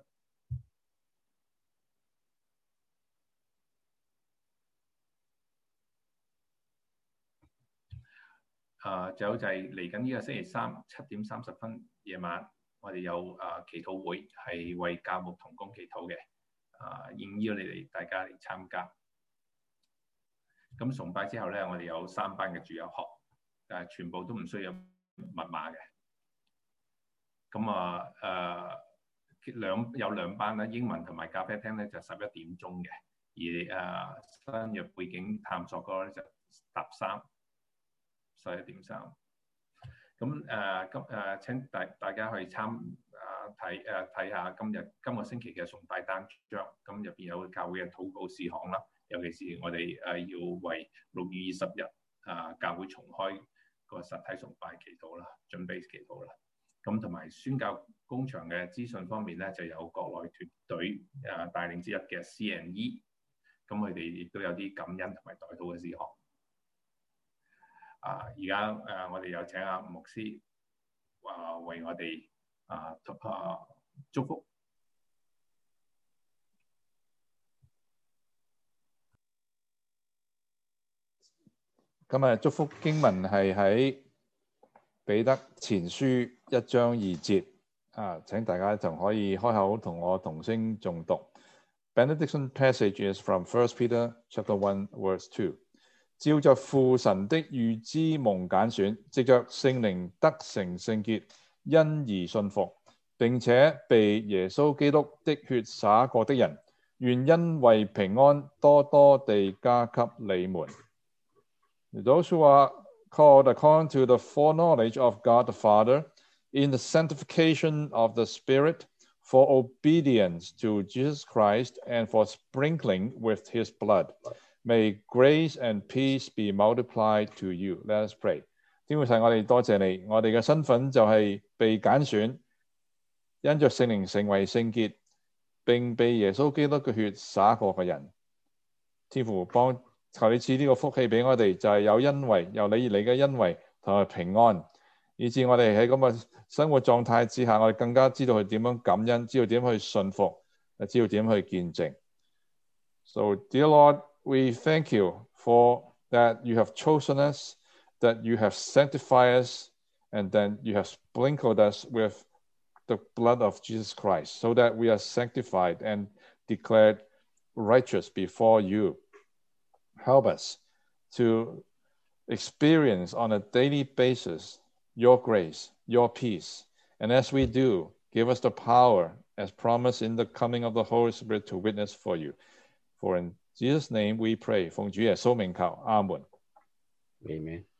啊，仲有就係嚟緊呢個星期三七點三十分夜晚，我哋有啊祈禱會，係為教牧同工祈禱嘅。啊，應邀你哋大家嚟參加。咁崇拜之後咧，我哋有三班嘅主日學，但係全部都唔需要密碼嘅。 咁啊誒兩有兩班咧，英文同埋咖啡廳咧就十一點鐘嘅，而誒新約背景探索嗰個咧就搭三十一點三。咁誒今誒請大大家去參啊睇誒睇下今日今個星期嘅崇拜單張，咁入邊有教會嘅禱告事項啦，尤其是我哋誒要為六月二十日啊教會重開個實體崇拜祈禱啦，準備祈禱啦。咁同埋宣教工場嘅資訊方面咧，就有國內團隊誒帶領之一嘅 C and E， 咁佢哋亦都有啲感恩同埋代禱嘅事項。啊！而家誒，我哋有請阿牧師啊，為我哋啊啊祝福。 今日祝福經文係喺彼得前書一章二節啊！請大家就可以開口同我同聲誦讀。Benediction passage is from First Peter chapter one verse two。照着父神的預知蒙揀選，藉着聖靈得成聖潔，因而信服，並且被耶穌基督的血灑過的人，願恩惠平安多多地加給你們。Those who are called according to the foreknowledge of God the Father, in the sanctification of the Spirit, for obedience to Jesus Christ, and for sprinkling with his blood.May grace and peace be multiplied to you. Let us pray. 天父神，我哋多謝你，我哋嘅身份就係被揀選，因着聖靈成為聖潔，並被耶穌基督嘅血灑過嘅人。天父幫求你賜呢個福氣俾我哋，就係、是、有恩惠，由你而嚟嘅恩惠同埋平安，以致我哋喺咁嘅生活狀態之下，我哋更加知道去點樣感恩，知道點去信服，知道點去見證。So, dear Lord,We thank you for that you have chosen us, that you have sanctified us, and then you have sprinkled us with the blood of Jesus Christ, so that we are sanctified and declared righteous before you. Help us to experience on a daily basis your grace, your peace, and as we do, give us the power, as promised in the coming of the Holy Spirit, to witness for you. For in Jesus' name we pray. 奉主耶穌名求，阿門。 Amen.